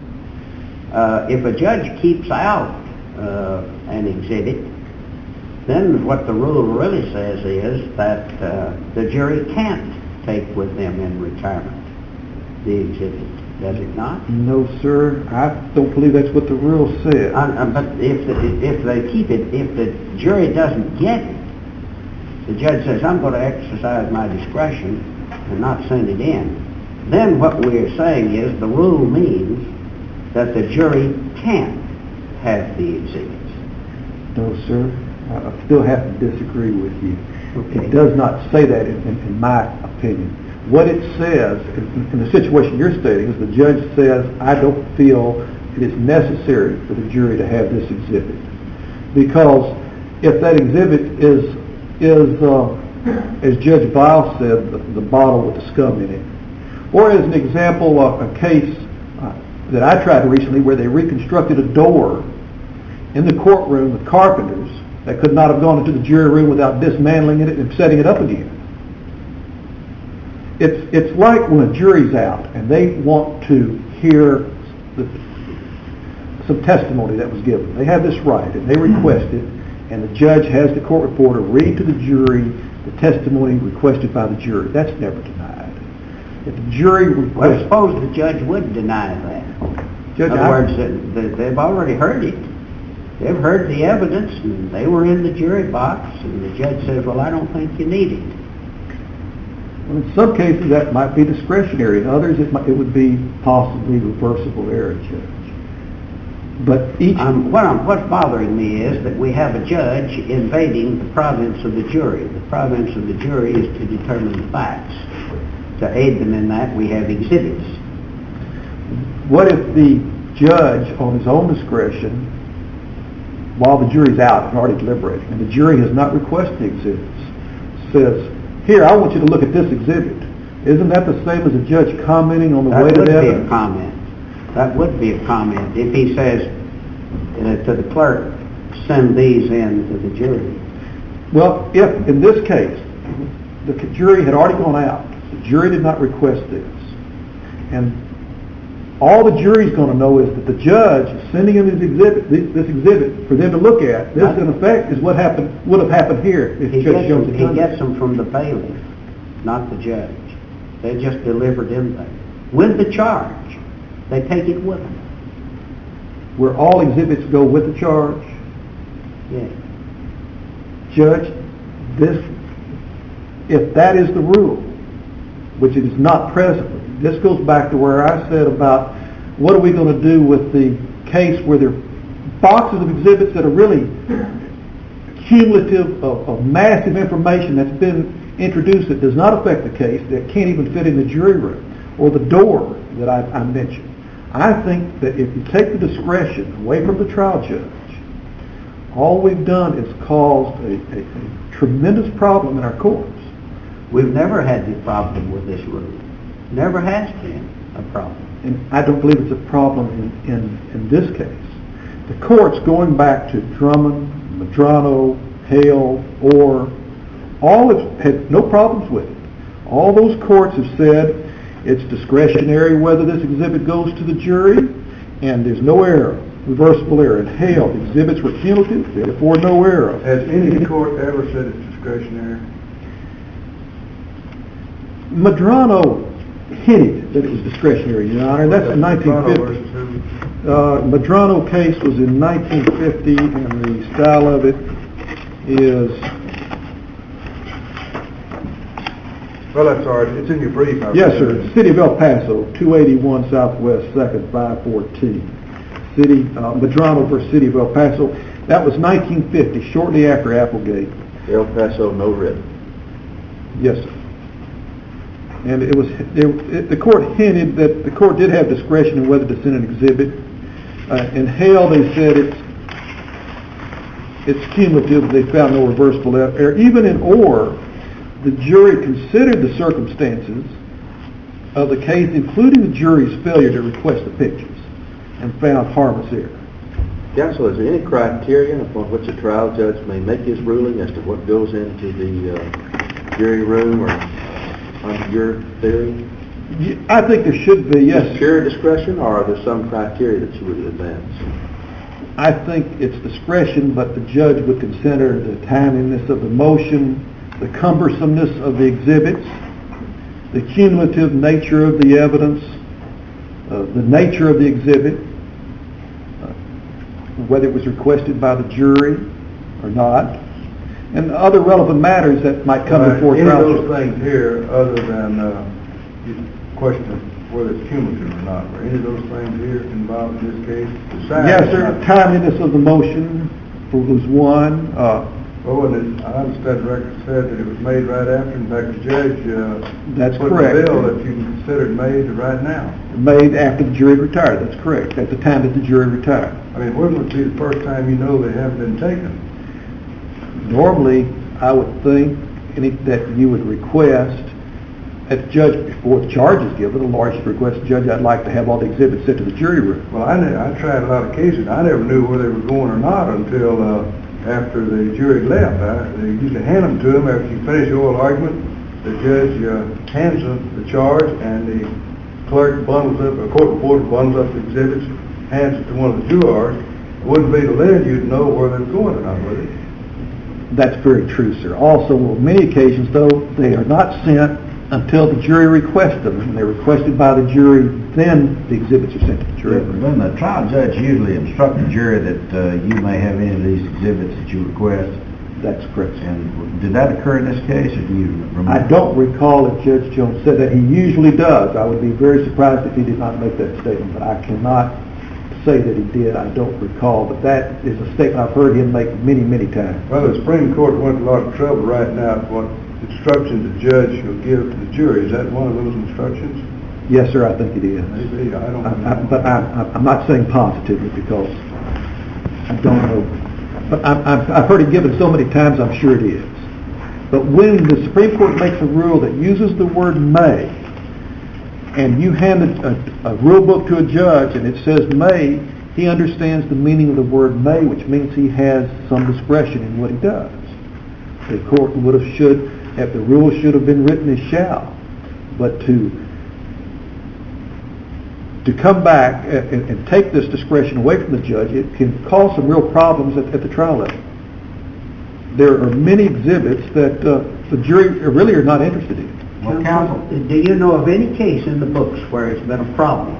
Uh, if a judge keeps out uh, an exhibit, then what the rule really says is that uh, the jury can't take with them in retirement the exhibit, does it not? No, sir. I don't believe that's what the rule says. Uh, uh, but if the, if they keep it, if the jury doesn't get it, the judge says, I'm going to exercise my discretion and not send it in. Then what we're saying is the rule means that the jury can't have the exhibits. No, sir. I still have to disagree with you. Okay. It does not say that in, in, in my opinion. What it says, in, in the situation you're stating, is the judge says, I don't feel it is necessary for the jury to have this exhibit. Because if that exhibit is, is uh, as Judge Biles said, the, the bottle with the scum in it. Or as an example, uh, a case uh, that I tried recently where they reconstructed a door in the courtroom with carpenters that could not have gone into the jury room without dismantling it and setting it up again. It's, it's like when a jury's out and they want to hear the, some testimony that was given. They have this right and they request it, and the judge has the court reporter read to the jury the testimony requested by the jury. That's never denied. If the jury requests... Well, suppose the judge would deny that. Judge, in other I- words, that- that they've already heard it. They've heard the evidence, and they were in the jury box, and the judge says, well, I don't think you need it. Well, in some cases that might be discretionary. In others it, might, it would be possibly reversible error, Judge. But each... Um, what I'm, what's bothering me is that we have a judge invading the province of the jury. The province of the jury is to determine the facts. To aid them in that, we have exhibits. What if the judge, on his own discretion, while the jury's out and already deliberating, and the jury has not requested the exhibits, says, here, I want you to look at this exhibit. Isn't that the same as a judge commenting on the That weight would of be evidence? a comment. That would be a comment if he says uh, to the clerk, send these in to the jury. Well, if, in this case, the jury had already gone out, the jury did not request this, and all the jury's going to know is that the judge is sending in this exhibit, this, this exhibit for them to look at. This, in effect, is what happened, would have happened here if He Judge gets, Jones them, had he done gets it. them from the bailiff, not the judge. They just delivered in there. With the charge. They take it with them. Where all exhibits go with the charge. Yeah. Judge, this, if that is the rule, which it is not presently, this goes back to where I said about what are we going to do with the case where there are boxes of exhibits that are really cumulative of, of massive information that's been introduced that does not affect the case, that can't even fit in the jury room, or the door that I, I mentioned. I think that if you take the discretion away from the trial judge, all we've done is caused a, a, a tremendous problem in our courts. We've never had the problem with this rule. Never has been a problem. And I don't believe it's a problem in, in, in this case. The courts, going back to Drummond, Medrano, Hale, Orr, all have had no problems with it. All those courts have said it's discretionary whether this exhibit goes to the jury, and there's no error, reversible error. In Hale, exhibits were cumulative, therefore no error. Has any court ever said it's discretionary? Medrano hinted that it was discretionary, Your Honor. That's in nineteen Medrano fifty. versus who? Uh, Medrano case was in nineteen fifty, and the style of it is... Well, that's all right. It's in your brief. I Yes, presume. sir. City of El Paso, two eighty-one Southwest second, five fourteen. City, uh, Medrano versus City of El Paso. That was nineteen fifty, shortly after Applegate. El Paso, no writ. Yes, sir. And it was, it, it, the court hinted that the court did have discretion in whether to send an exhibit. Uh, in Hale, they said it's, it's cumulative. They found no reversible error. Even in Orr, the jury considered the circumstances of the case, including the jury's failure to request the pictures, and found harmless error. Counsel, is there any criterion upon which a trial judge may make his ruling as to what goes into the uh, jury room, or under your theory? I think there should be, yes. Is it pure discretion, or are there some criteria that you would advance? I think it's discretion, but the judge would consider the timeliness of the motion, the cumbersomeness of the exhibits, the cumulative nature of the evidence, uh, the nature of the exhibit, uh, whether it was requested by the jury or not, and other relevant matters that might come Right. before Any of trial. those things here, other than uh, you question whether it's cumulative or not, are any of those things here involved in this case? Besides Yes, sir. not- Timeliness of the motion was one. Uh, Oh, and it, I understand the record said that it was made right after, in fact, the judge, uh... That's put in correct. the bill that you can consider it made right now. Made after the jury retired, that's correct, at the time that the jury retired. I mean, when would be the first time you know they haven't been taken? Normally, I would think any, that you would request, as the judge, before the charge is given, the lawyer should request, Judge, I'd like to have all the exhibits sent to the jury room. Well, I, ne- I tried a lot of cases. I never knew where they were going or not until uh, after the jury left. I, they usually hand them to them after you finish the oral argument. The judge uh, hands them the charge, and the clerk bundles up, or court reporter bundles up the exhibits, hands it to one of the jurors. It wouldn't be to then you'd know where they were going or not, would it? That's very true, sir. Also, on many occasions, though, they are not sent until the jury requests them. When they're requested by the jury, then the exhibits are sent to the jury room. Then the trial judge usually instructs the jury that uh, you may have any of these exhibits that you request. That's correct, sir. And did that occur in this case, or do you remember? I don't recall if Judge Jones said that. He usually does. I would be very surprised if he did not make that statement, but I cannot say that he did. I don't recall, but that is a statement I've heard him make many, many times. Well, the Supreme Court went to a lot of trouble writing out what instructions the judge will give to the jury. Is that one of those instructions? Yes, sir, I think it is. Maybe, I don't I, I, know. but I, I, I'm not saying positively because I don't know. But I, I've, I've heard it given so many times, I'm sure it is. But when the Supreme Court makes a rule that uses the word may, and you hand a, a, a rule book to a judge and it says may, he understands the meaning of the word may, which means he has some discretion in what he does. The court would have should, if the rule should have been written as shall, but to to come back and, and take this discretion away from the judge, it can cause some real problems at, at the trial level. There are many exhibits that uh, the jury really are not interested in. Well, counsel, Do you know of any case in the books where it's been a problem?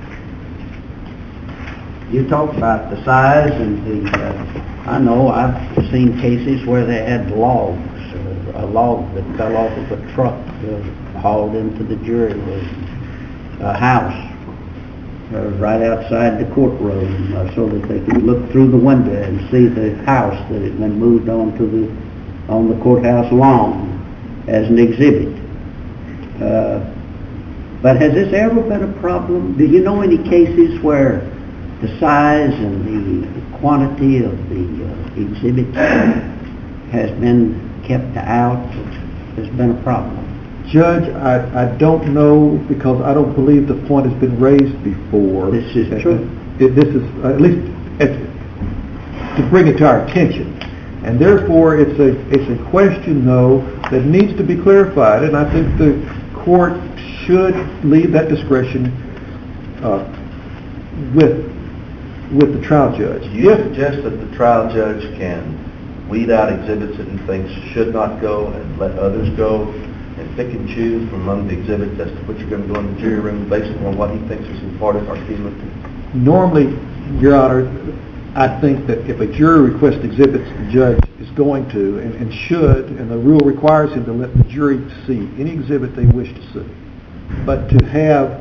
You talk about the size and the, uh, I know I've seen cases where they had logs, uh, a log that fell off of a truck uh, hauled into the jury room, a house uh, right outside the courtroom uh, so that they could look through the window and see the house that had been moved onto the, on the courthouse lawn as an exhibit. Uh, but has this ever been a problem? Do you know any cases where the size and the quantity of the uh, exhibits has been kept out? Has been a problem? Judge, I, I don't know because I don't believe the point has been raised before. This is Uh, true. It, this is, uh, at least at, to bring it to our attention. And therefore, it's a, it's a question, though, that needs to be clarified, and I think the court should leave that discretion uh, with, with the trial judge. Do you suggest that the trial judge can weed out exhibits that he thinks should not go and let others go, and pick and choose from among the exhibits as to which are going to go in the jury room based on what he thinks is important or feeling? Normally, Your Honor, I think that if a jury requests exhibits, the judge is going to and, and should, and the rule requires him to let the jury see any exhibit they wish to see. But to have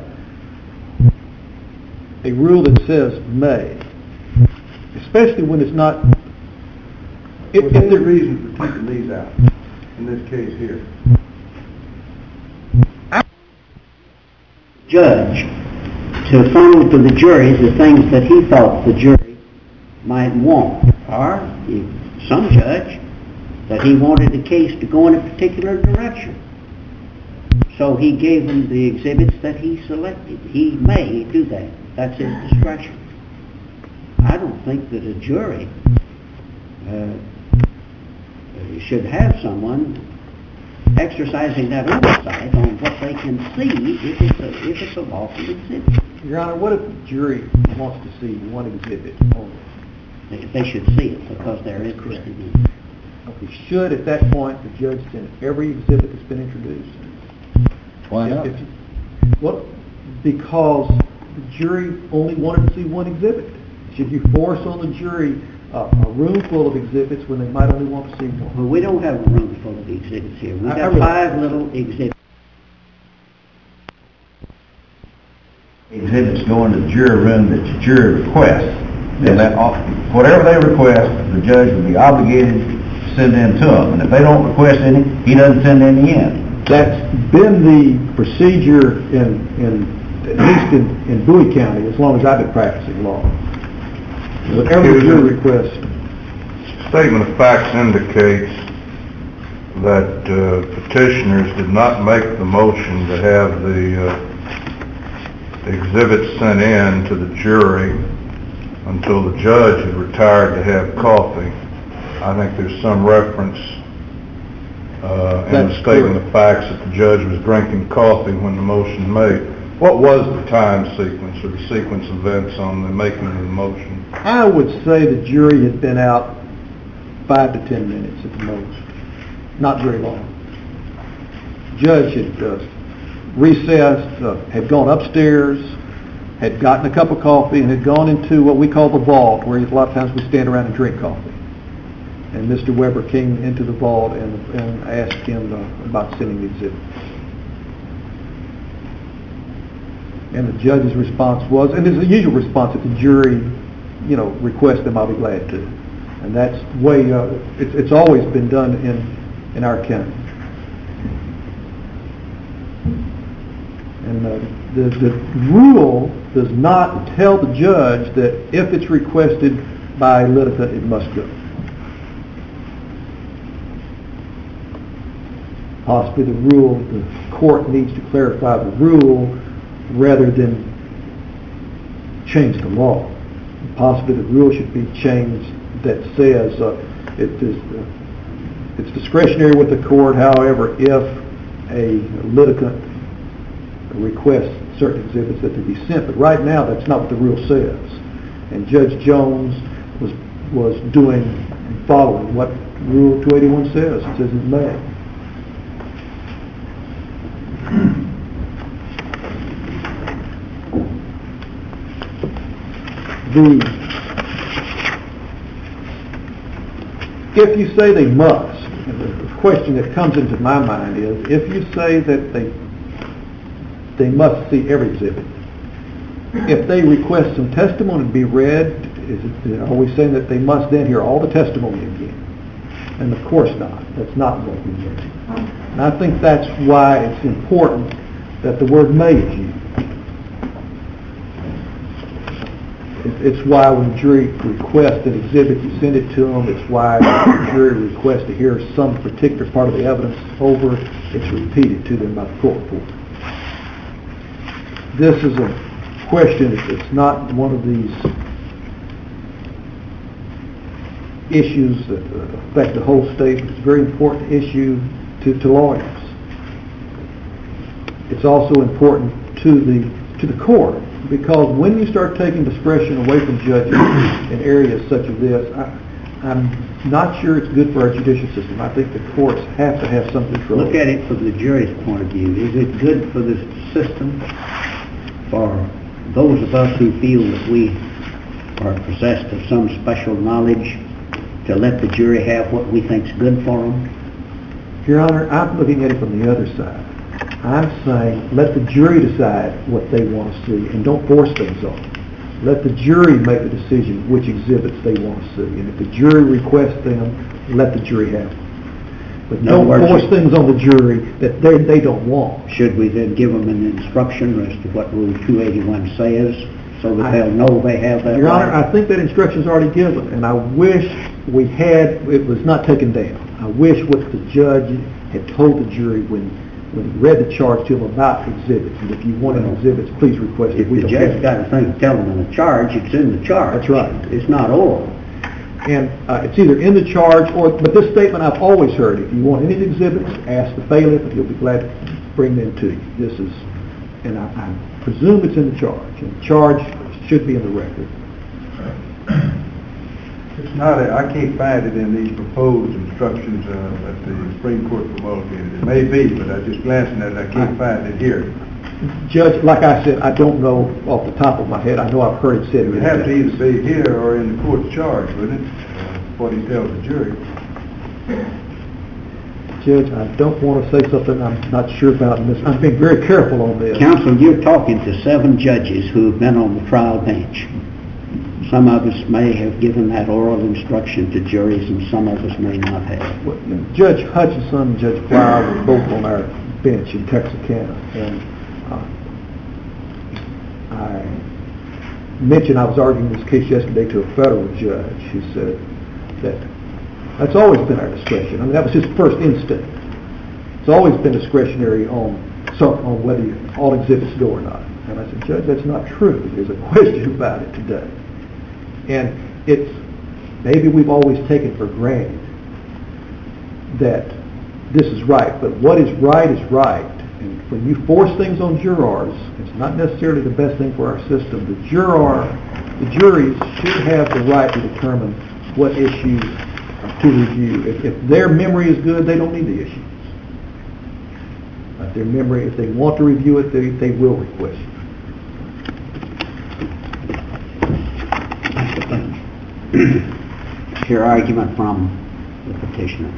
a rule that says may, especially when it's not... If, What's if the there, reason for keeping these out in this case here? Judge to funnel to the jury the things that he thought the jury might want, or if some judge that he wanted the case to go in a particular direction. So he gave them the exhibits that he selected. He may do that. That's his discretion. I don't think that a jury uh, should have someone exercising that oversight on what they can see if it's a, if it's a lawful exhibit. Your Honor, what if the jury wants to see one exhibit only? They, they should see it because they're interested in it. Okay, should at that point the judge send every exhibit that's been introduced? Why If- not? if- well, because the jury only wanted to see one exhibit. Should you force on the jury uh, a room full of exhibits when they might only want to see one? Well, we don't have a room full of exhibits here. We've I- I got realize- five little exhibits. Exhibits go into the jury room that the jury requests. And that, all- whatever they request, the judge would be obligated send in to them. And if they don't request any, he doesn't send any in. That's been the procedure in, in at least in, in Bowie County, as long as I've been practicing law. Whatever the jury requests. Statement of facts indicates that uh, petitioners did not make the motion to have the uh, exhibits sent in to the jury until the judge had retired to have coffee. I think there's some reference uh, in the statement of facts that the judge was drinking coffee when the motion made. What was the time sequence or the sequence of events on the making of the motion? I would say the jury had been out five to ten minutes at the most. Not very long. Judge had uh, recessed, uh, had gone upstairs, had gotten a cup of coffee, and had gone into what we call the vault, where a lot of times we stand around and drink coffee. And Mister Weber came into the vault and, and asked him uh, about sending the exhibit. And the judge's response was, and it's the usual response, if the jury, you know, requests them, I'll be glad to. And that's way, uh, it's, it's always been done in, in our county. And uh, the, the rule does not tell the judge that if it's requested by a litigant, it must go. Possibly the rule, the court needs to clarify the rule rather than change the law. Possibly the rule should be changed that says uh, it is uh, it's discretionary with the court. However, if a litigant requests certain exhibits, that they be sent. But right now, that's not what the rule says. And Judge Jones was was doing and following what Rule two eighty-one says. It says it may. The, if you say they must, the question that comes into my mind is, if you say that they they must see every exhibit, if they request some testimony to be read, is it, are we saying that they must then hear all the testimony again? And of course not. That's not what we mean. And I think that's why it's important that the word may is used. It's why when the jury requests an exhibit, you send it to them. It's why when the jury requests to hear some particular part of the evidence over, it's repeated to them by the court reporter. This is a question, it's not one of these issues that affect the whole state. It's a very important issue to, to lawyers. It's also important to the to the court. Because when you start taking discretion away from judges in areas such as this, I, I'm not sure it's good for our judicial system. I think the courts have to have some control. Look at it from the jury's point of view. Is it good for the system, for those of us who feel that we are possessed of some special knowledge, to let the jury have what we think's good for them? Your Honor, I'm looking at it from the other side. I'm saying let the jury decide what they want to see and don't force things on them. Let the jury make the decision which exhibits they want to see. And if the jury requests them, let the jury have them. But No don't words. force things on the jury that they, they don't want. Should we then give them an instruction as to what Rule two eighty-one says, so that I- they'll know they have that Your right? Honor, I think that instruction's already given, and I wish we had, it was not taken down. I wish what the judge had told the jury when when he read the charge to them about exhibits, and if you want any exhibits, please request it. If We the don't have judge it. got a thing to tell them in the charge, it's in the charge. That's right. It's not oral. And uh, it's either in the charge or, but this statement I've always heard, if you want any exhibits, ask the bailiff and he'll be glad to bring them to you. This is, and I, I presume it's in the charge, and the charge should be in the record. It's not, a- I can't find it in these proposed instructions uh, that the Supreme Court promulgated. It may be, but I just glancing at it, I can't find it here. Judge, like I said, I don't know off the top of my head. I know I've heard it said. It would have to either be here or in the court's charge, wouldn't it? Uh, What he tells the jury. Judge, I don't want to say something I'm not sure about in this. I'm being very careful on this. Counsel, you're talking to seven judges who have been on the trial bench. some of us may have given that oral instruction to juries and some of us may not have. Well, Judge Hutchinson and Judge Flower were both on our bench in Texarkana, and uh, I mentioned I was arguing this case yesterday to a federal judge who said that that's always been our discretion. I mean, that was his first instinct. It's always been discretionary on some, on whether you, all exhibits go or not. And I said, Judge, that's not true. There's a question about it today. And it's, maybe we've always taken for granted that this is right, but what is right is right. And when you force things on jurors, it's not necessarily the best thing for our system. The juror, the juries should have the right to determine what issues to review. If, if their memory is good, they don't need the issues. If their memory, if they want to review it, they, they will request it. Your argument from the petitioner.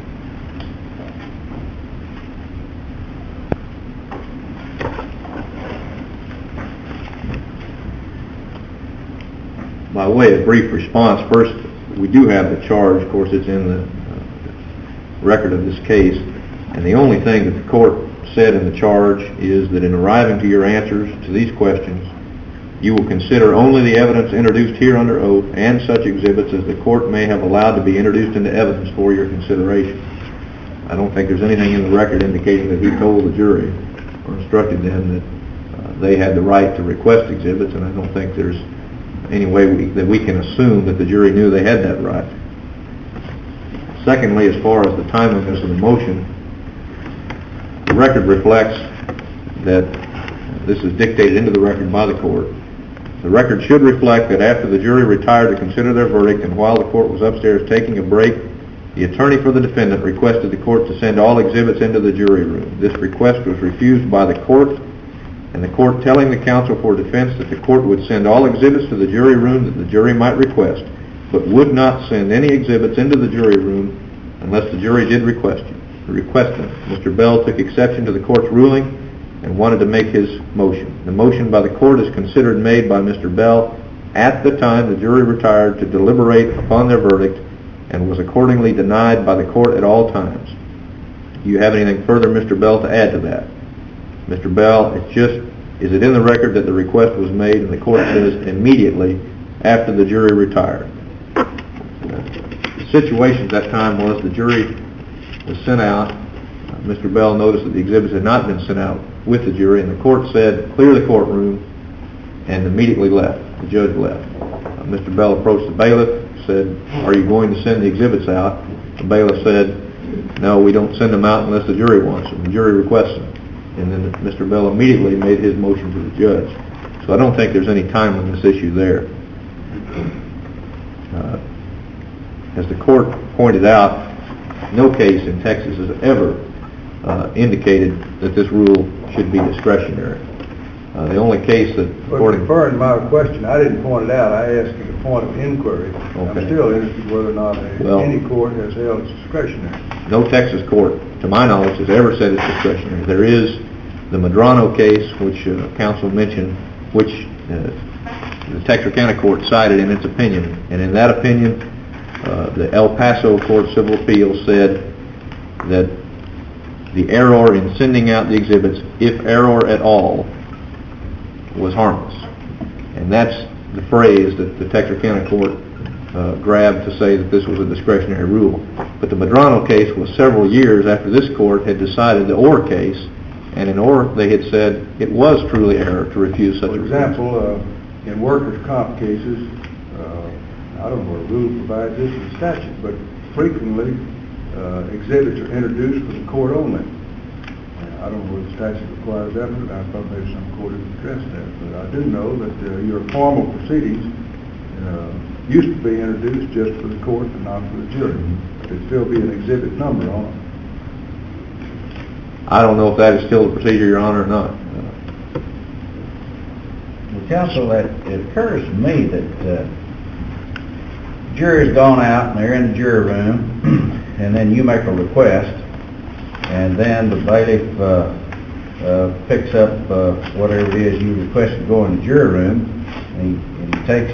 By way of brief response, first, we do have the charge. Of course, it's in the uh, record of this case. And the only thing that the court said in the charge is that in arriving to your answers to these questions, you will consider only the evidence introduced here under oath and such exhibits as the court may have allowed to be introduced into evidence for your consideration. I don't think there's anything in the record indicating that he told the jury or instructed them that uh, they had the right to request exhibits, and I don't think there's any way we, that we can assume that the jury knew they had that right. Secondly, as far as the timeliness of the motion, the record reflects that this is dictated into the record by the court. The record should reflect that after the jury retired to consider their verdict and while the court was upstairs taking a break, the attorney for the defendant requested the court to send all exhibits into the jury room. This request was refused by the court, and the court telling the counsel for defense that the court would send all exhibits to the jury room that the jury might request, but would not send any exhibits into the jury room unless the jury did request it. Request them. Mister Bell took exception to the court's ruling and wanted to make his motion. The motion by the court is considered made by Mister Bell at the time the jury retired to deliberate upon their verdict and was accordingly denied by the court at all times. Do you have anything further, Mister Bell, to add to that? Mister Bell, it's just, is it in the record that the request was made and the court says immediately after the jury retired? The situation at that time was the jury was sent out. Uh, Mister Bell noticed that the exhibits had not been sent out with the jury, and the court said, clear the courtroom, and immediately left. The judge left. Uh, Mister Bell approached the bailiff, said, are you going to send the exhibits out? The bailiff said, no, we don't send them out unless the jury wants them. The jury requests them. And then Mister Bell immediately made his motion to the judge. So I don't think there's any timeliness issue there. Uh, as the court pointed out, no case in Texas has ever uh, indicated that this rule should be discretionary. Uh, the only case that... Well, referring to my question, I didn't point it out. I asked you the point of inquiry. Okay. I'm still interested whether or not a, well, any court has held it's discretionary. No Texas court, to my knowledge, has ever said it's discretionary. There is the Medrano case, which uh, counsel mentioned, which uh, the Texarkana court cited in its opinion. And in that opinion, uh, the El Paso Court of Civil Appeals said that the error in sending out the exhibits, if error at all, was harmless. And that's the phrase that the Texarkana court uh, grabbed to say that this was a discretionary rule. But the Medrano case was several years after this court had decided the Orr case, and in Orr they had said it was truly error to refuse such a request. For example, uh, in workers' comp cases, uh, I don't know what rule provides this in statute, but frequently uh, exhibits are introduced for the court only. I don't know what the statute requires that, but I thought maybe some court had addressed that. But I do know that uh, your formal proceedings uh, used to be introduced just for the court and not for the jury. There'd still be an exhibit number on them. I don't know if that is still the procedure, Your Honor, or not. Well, counsel, it, it occurs to me that uh, jury's gone out and they're in the jury room, and then you make a request, and then the bailiff uh, uh, picks up uh, whatever it is you request to go in the jury room, and he, and he takes it,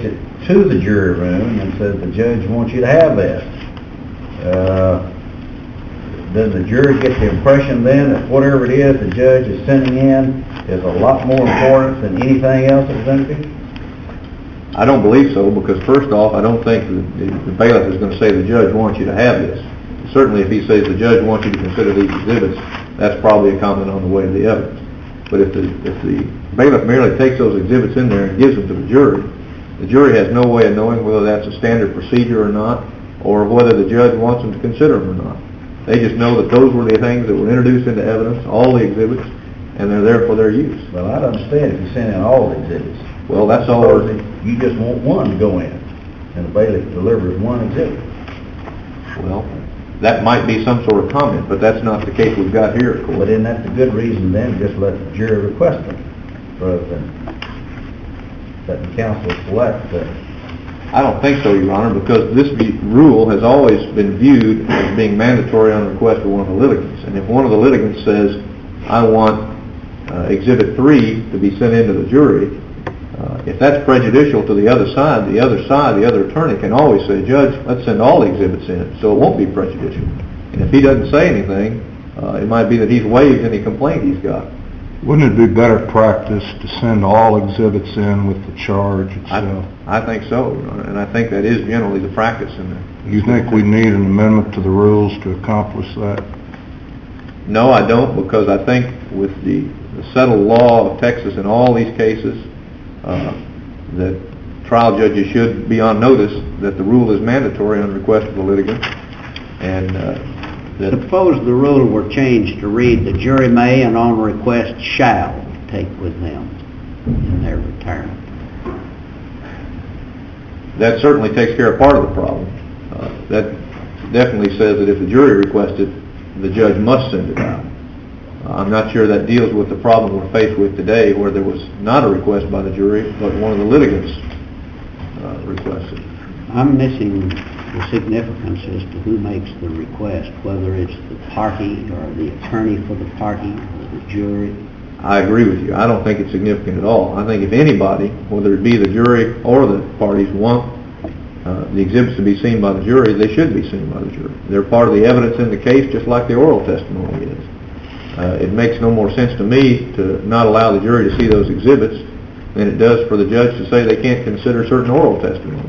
to the jury room and said, the judge wants you to have that. Uh, does the jury get the impression then that whatever it is the judge is sending in is a lot more important than anything else that's introduced? I don't believe so, because first off, I don't think the, the, the bailiff is going to say the judge wants you to have this. Certainly if he says the judge wants you to consider these exhibits, that's probably a comment on the weight of the evidence. But if the, if the bailiff merely takes those exhibits in there and gives them to the jury, the jury has no way of knowing whether that's a standard procedure or not, or whether the judge wants them to consider them or not. They just know that those were the things that were introduced into evidence, all the exhibits, and they're there for their use. Well, I'd understand if you sent in all the exhibits. Well, that's all. Suppose you just want one to go in, and the bailiff delivers one exhibit. Well, that might be some sort of comment, but that's not the case we've got here, of course. But isn't that the good reason then to just let the jury request them, rather than let the counsel select the... I don't think so, Your Honor, because this rule has always been viewed as being mandatory on request of one of the litigants. And if one of the litigants says, I want uh, Exhibit three to be sent into the jury, uh, if that's prejudicial to the other side, the other side, the other attorney can always say, Judge, let's send all the exhibits in, so it won't be prejudicial. And if he doesn't say anything, uh, it might be that he's waived any complaint he's got. Wouldn't it be better practice to send all exhibits in with the charge itself? I, I think so, Your Honor, and I think that is generally the practice in there. You think we need an amendment to the rules to accomplish that? No, I don't, because I think with the, the settled law of Texas in all these cases, uh, that trial judges should be on notice that the rule is mandatory on request of the litigant, and uh, that... Suppose the rule were changed to read, the jury may and on request shall take with them in their retirement. That certainly takes care of part of the problem. Uh, that definitely says that if the jury requested, the judge must send it out. Uh, I'm not sure that deals with the problem we're faced with today, where there was not a request by the jury, but one of the litigants uh, requested. I'm missing the significance as to who makes the request, whether it's the party or the attorney for the party or the jury. I agree with you. I don't think it's significant at all. I think if anybody, whether it be the jury or the parties, want uh, the exhibits to be seen by the jury, they should be seen by the jury. They're part of the evidence in the case, just like the oral testimony is. Uh, it makes no more sense to me to not allow the jury to see those exhibits than it does for the judge to say they can't consider certain oral testimony.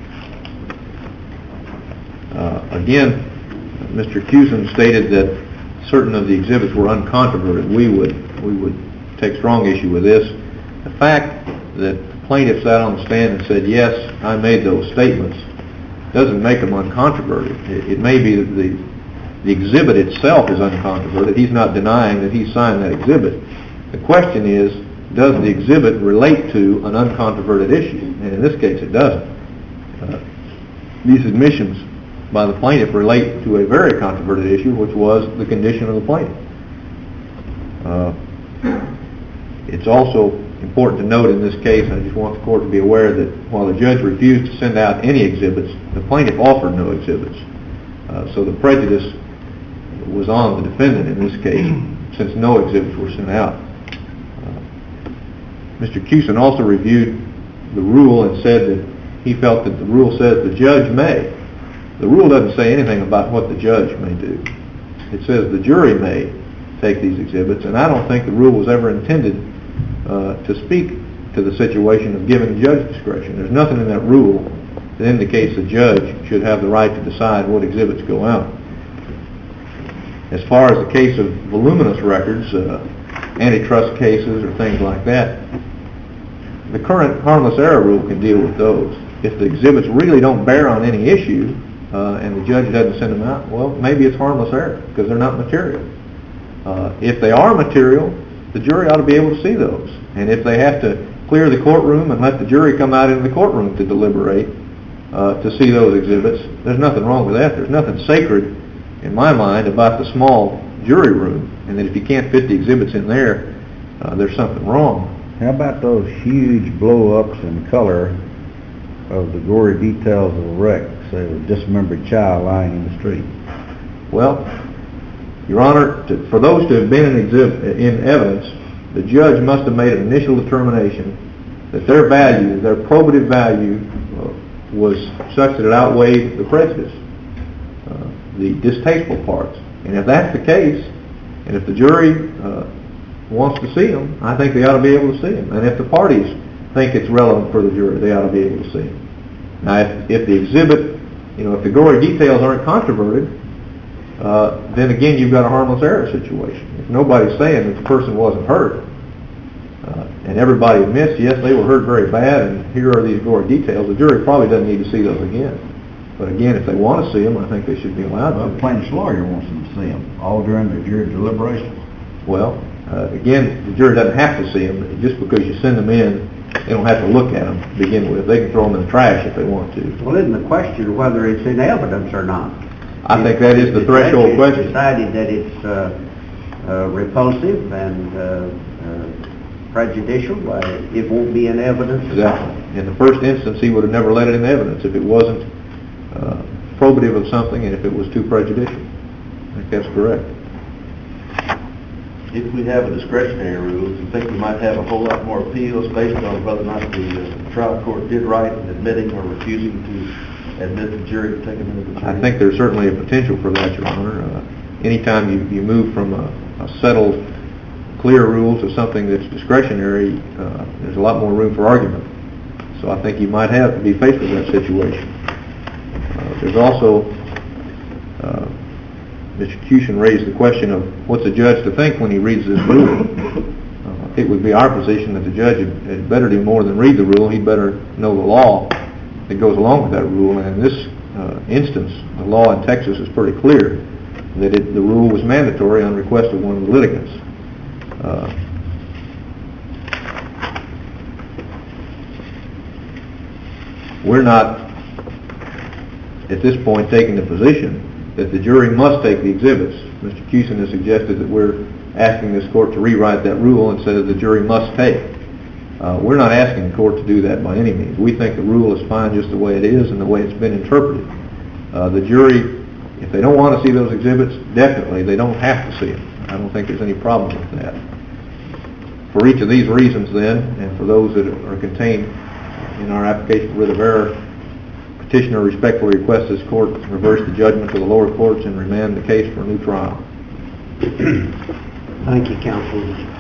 Uh, again, Mister Cusin stated that certain of the exhibits were uncontroverted. We would we would take strong issue with this. The fact that the plaintiff sat on the stand and said, yes, I made those statements, doesn't make them uncontroverted. It, it may be that the, the exhibit itself is uncontroverted. He's not denying that he signed that exhibit. The question is, does the exhibit relate to an uncontroverted issue? And in this case, it doesn't. Uh, these admissions by the plaintiff relate to a very controverted issue, which was the condition of the plaintiff. Uh, it's also important to note in this case, I just want the court to be aware that while the judge refused to send out any exhibits, the plaintiff offered no exhibits. Uh, so the prejudice was on the defendant in this case, since no exhibits were sent out. Uh, Mister Cusin also reviewed the rule and said that he felt that the rule says the judge may. The rule doesn't say anything about what the judge may do. It says the jury may take these exhibits, and I don't think the rule was ever intended uh, to speak to the situation of giving judge discretion. There's nothing in that rule that indicates the judge should have the right to decide what exhibits go out. As far as the case of voluminous records, uh, antitrust cases or things like that, the current harmless error rule can deal with those. If the exhibits really don't bear on any issue, Uh, and the judge doesn't send them out, well, maybe it's harmless error because they're not material. Uh, if they are material, the jury ought to be able to see those. And if they have to clear the courtroom and let the jury come out into the courtroom to deliberate uh, to see those exhibits, there's nothing wrong with that. There's nothing sacred, in my mind, about the small jury room. And that if you can't fit the exhibits in there, uh, there's something wrong. How about those huge blow-ups in color of the gory details of a wreck, say a dismembered child lying in the street? Well, Your Honor, to, for those to have been in, exhibit, in evidence, the judge must have made an initial determination that their value, their probative value, uh, was such that it outweighed the prejudice, uh, the distasteful parts. And if that's the case, and if the jury uh, wants to see them, I think they ought to be able to see them. And if the parties think it's relevant for the jury, they ought to be able to see them. Now, if, if the exhibit, you know, if the gory details aren't controverted, uh, then again you've got a harmless error situation. If nobody's saying that the person wasn't hurt, uh, and everybody admits, yes, they were hurt very bad, and here are these gory details, the jury probably doesn't need to see those again. But again, if they want to see them, I think they should be allowed Well, to. the plaintiff's lawyer wants them to see them, all during the jury deliberation. Well, uh, again, the jury doesn't have to see them. Just because you send them in, they don't have to look at them to begin with. They can throw them in the trash if they want to. Well, isn't the question whether it's in evidence or not? I think that is the threshold question. Decided that it's uh, uh, repulsive and uh, uh, prejudicial, uh, it won't be in evidence. Exactly. In the first instance, he would have never let it in evidence if it wasn't uh, probative of something and if it was too prejudicial. I think that's correct. If we have a discretionary rule, do you think we might have a whole lot more appeals based on whether or not the uh, trial court did right in admitting or refusing to admit the jury to take them into the jury? I think there's certainly a potential for that, Your Honor. Uh, anytime you, you move from a, a settled, clear rule to something that's discretionary, uh, there's a lot more room for argument. So I think you might have to be faced with that situation. Uh, there's also, uh, Mister Cushin raised the question of what's a judge to think when he reads this rule. Uh, it would be our position that the judge had, had better do more than read the rule. He'd better know the law that goes along with that rule. And in this uh, instance, the law in Texas is pretty clear that it, the rule was mandatory on request of one of the litigants. Uh, we're not, at this point, taking the position that the jury must take the exhibits. Mister Cushin has suggested that we're asking this court to rewrite that rule and say that the jury must take. Uh, we're not asking the court to do that by any means. We think the rule is fine just the way it is and the way it's been interpreted. Uh, the jury, if they don't want to see those exhibits, definitely they don't have to see them. I don't think there's any problem with that. For each of these reasons then, and for those that are contained in our application for writ of error, petitioner respectfully requests this court reverse the judgment of the lower courts and remand the case for a new trial. Thank you, counsel.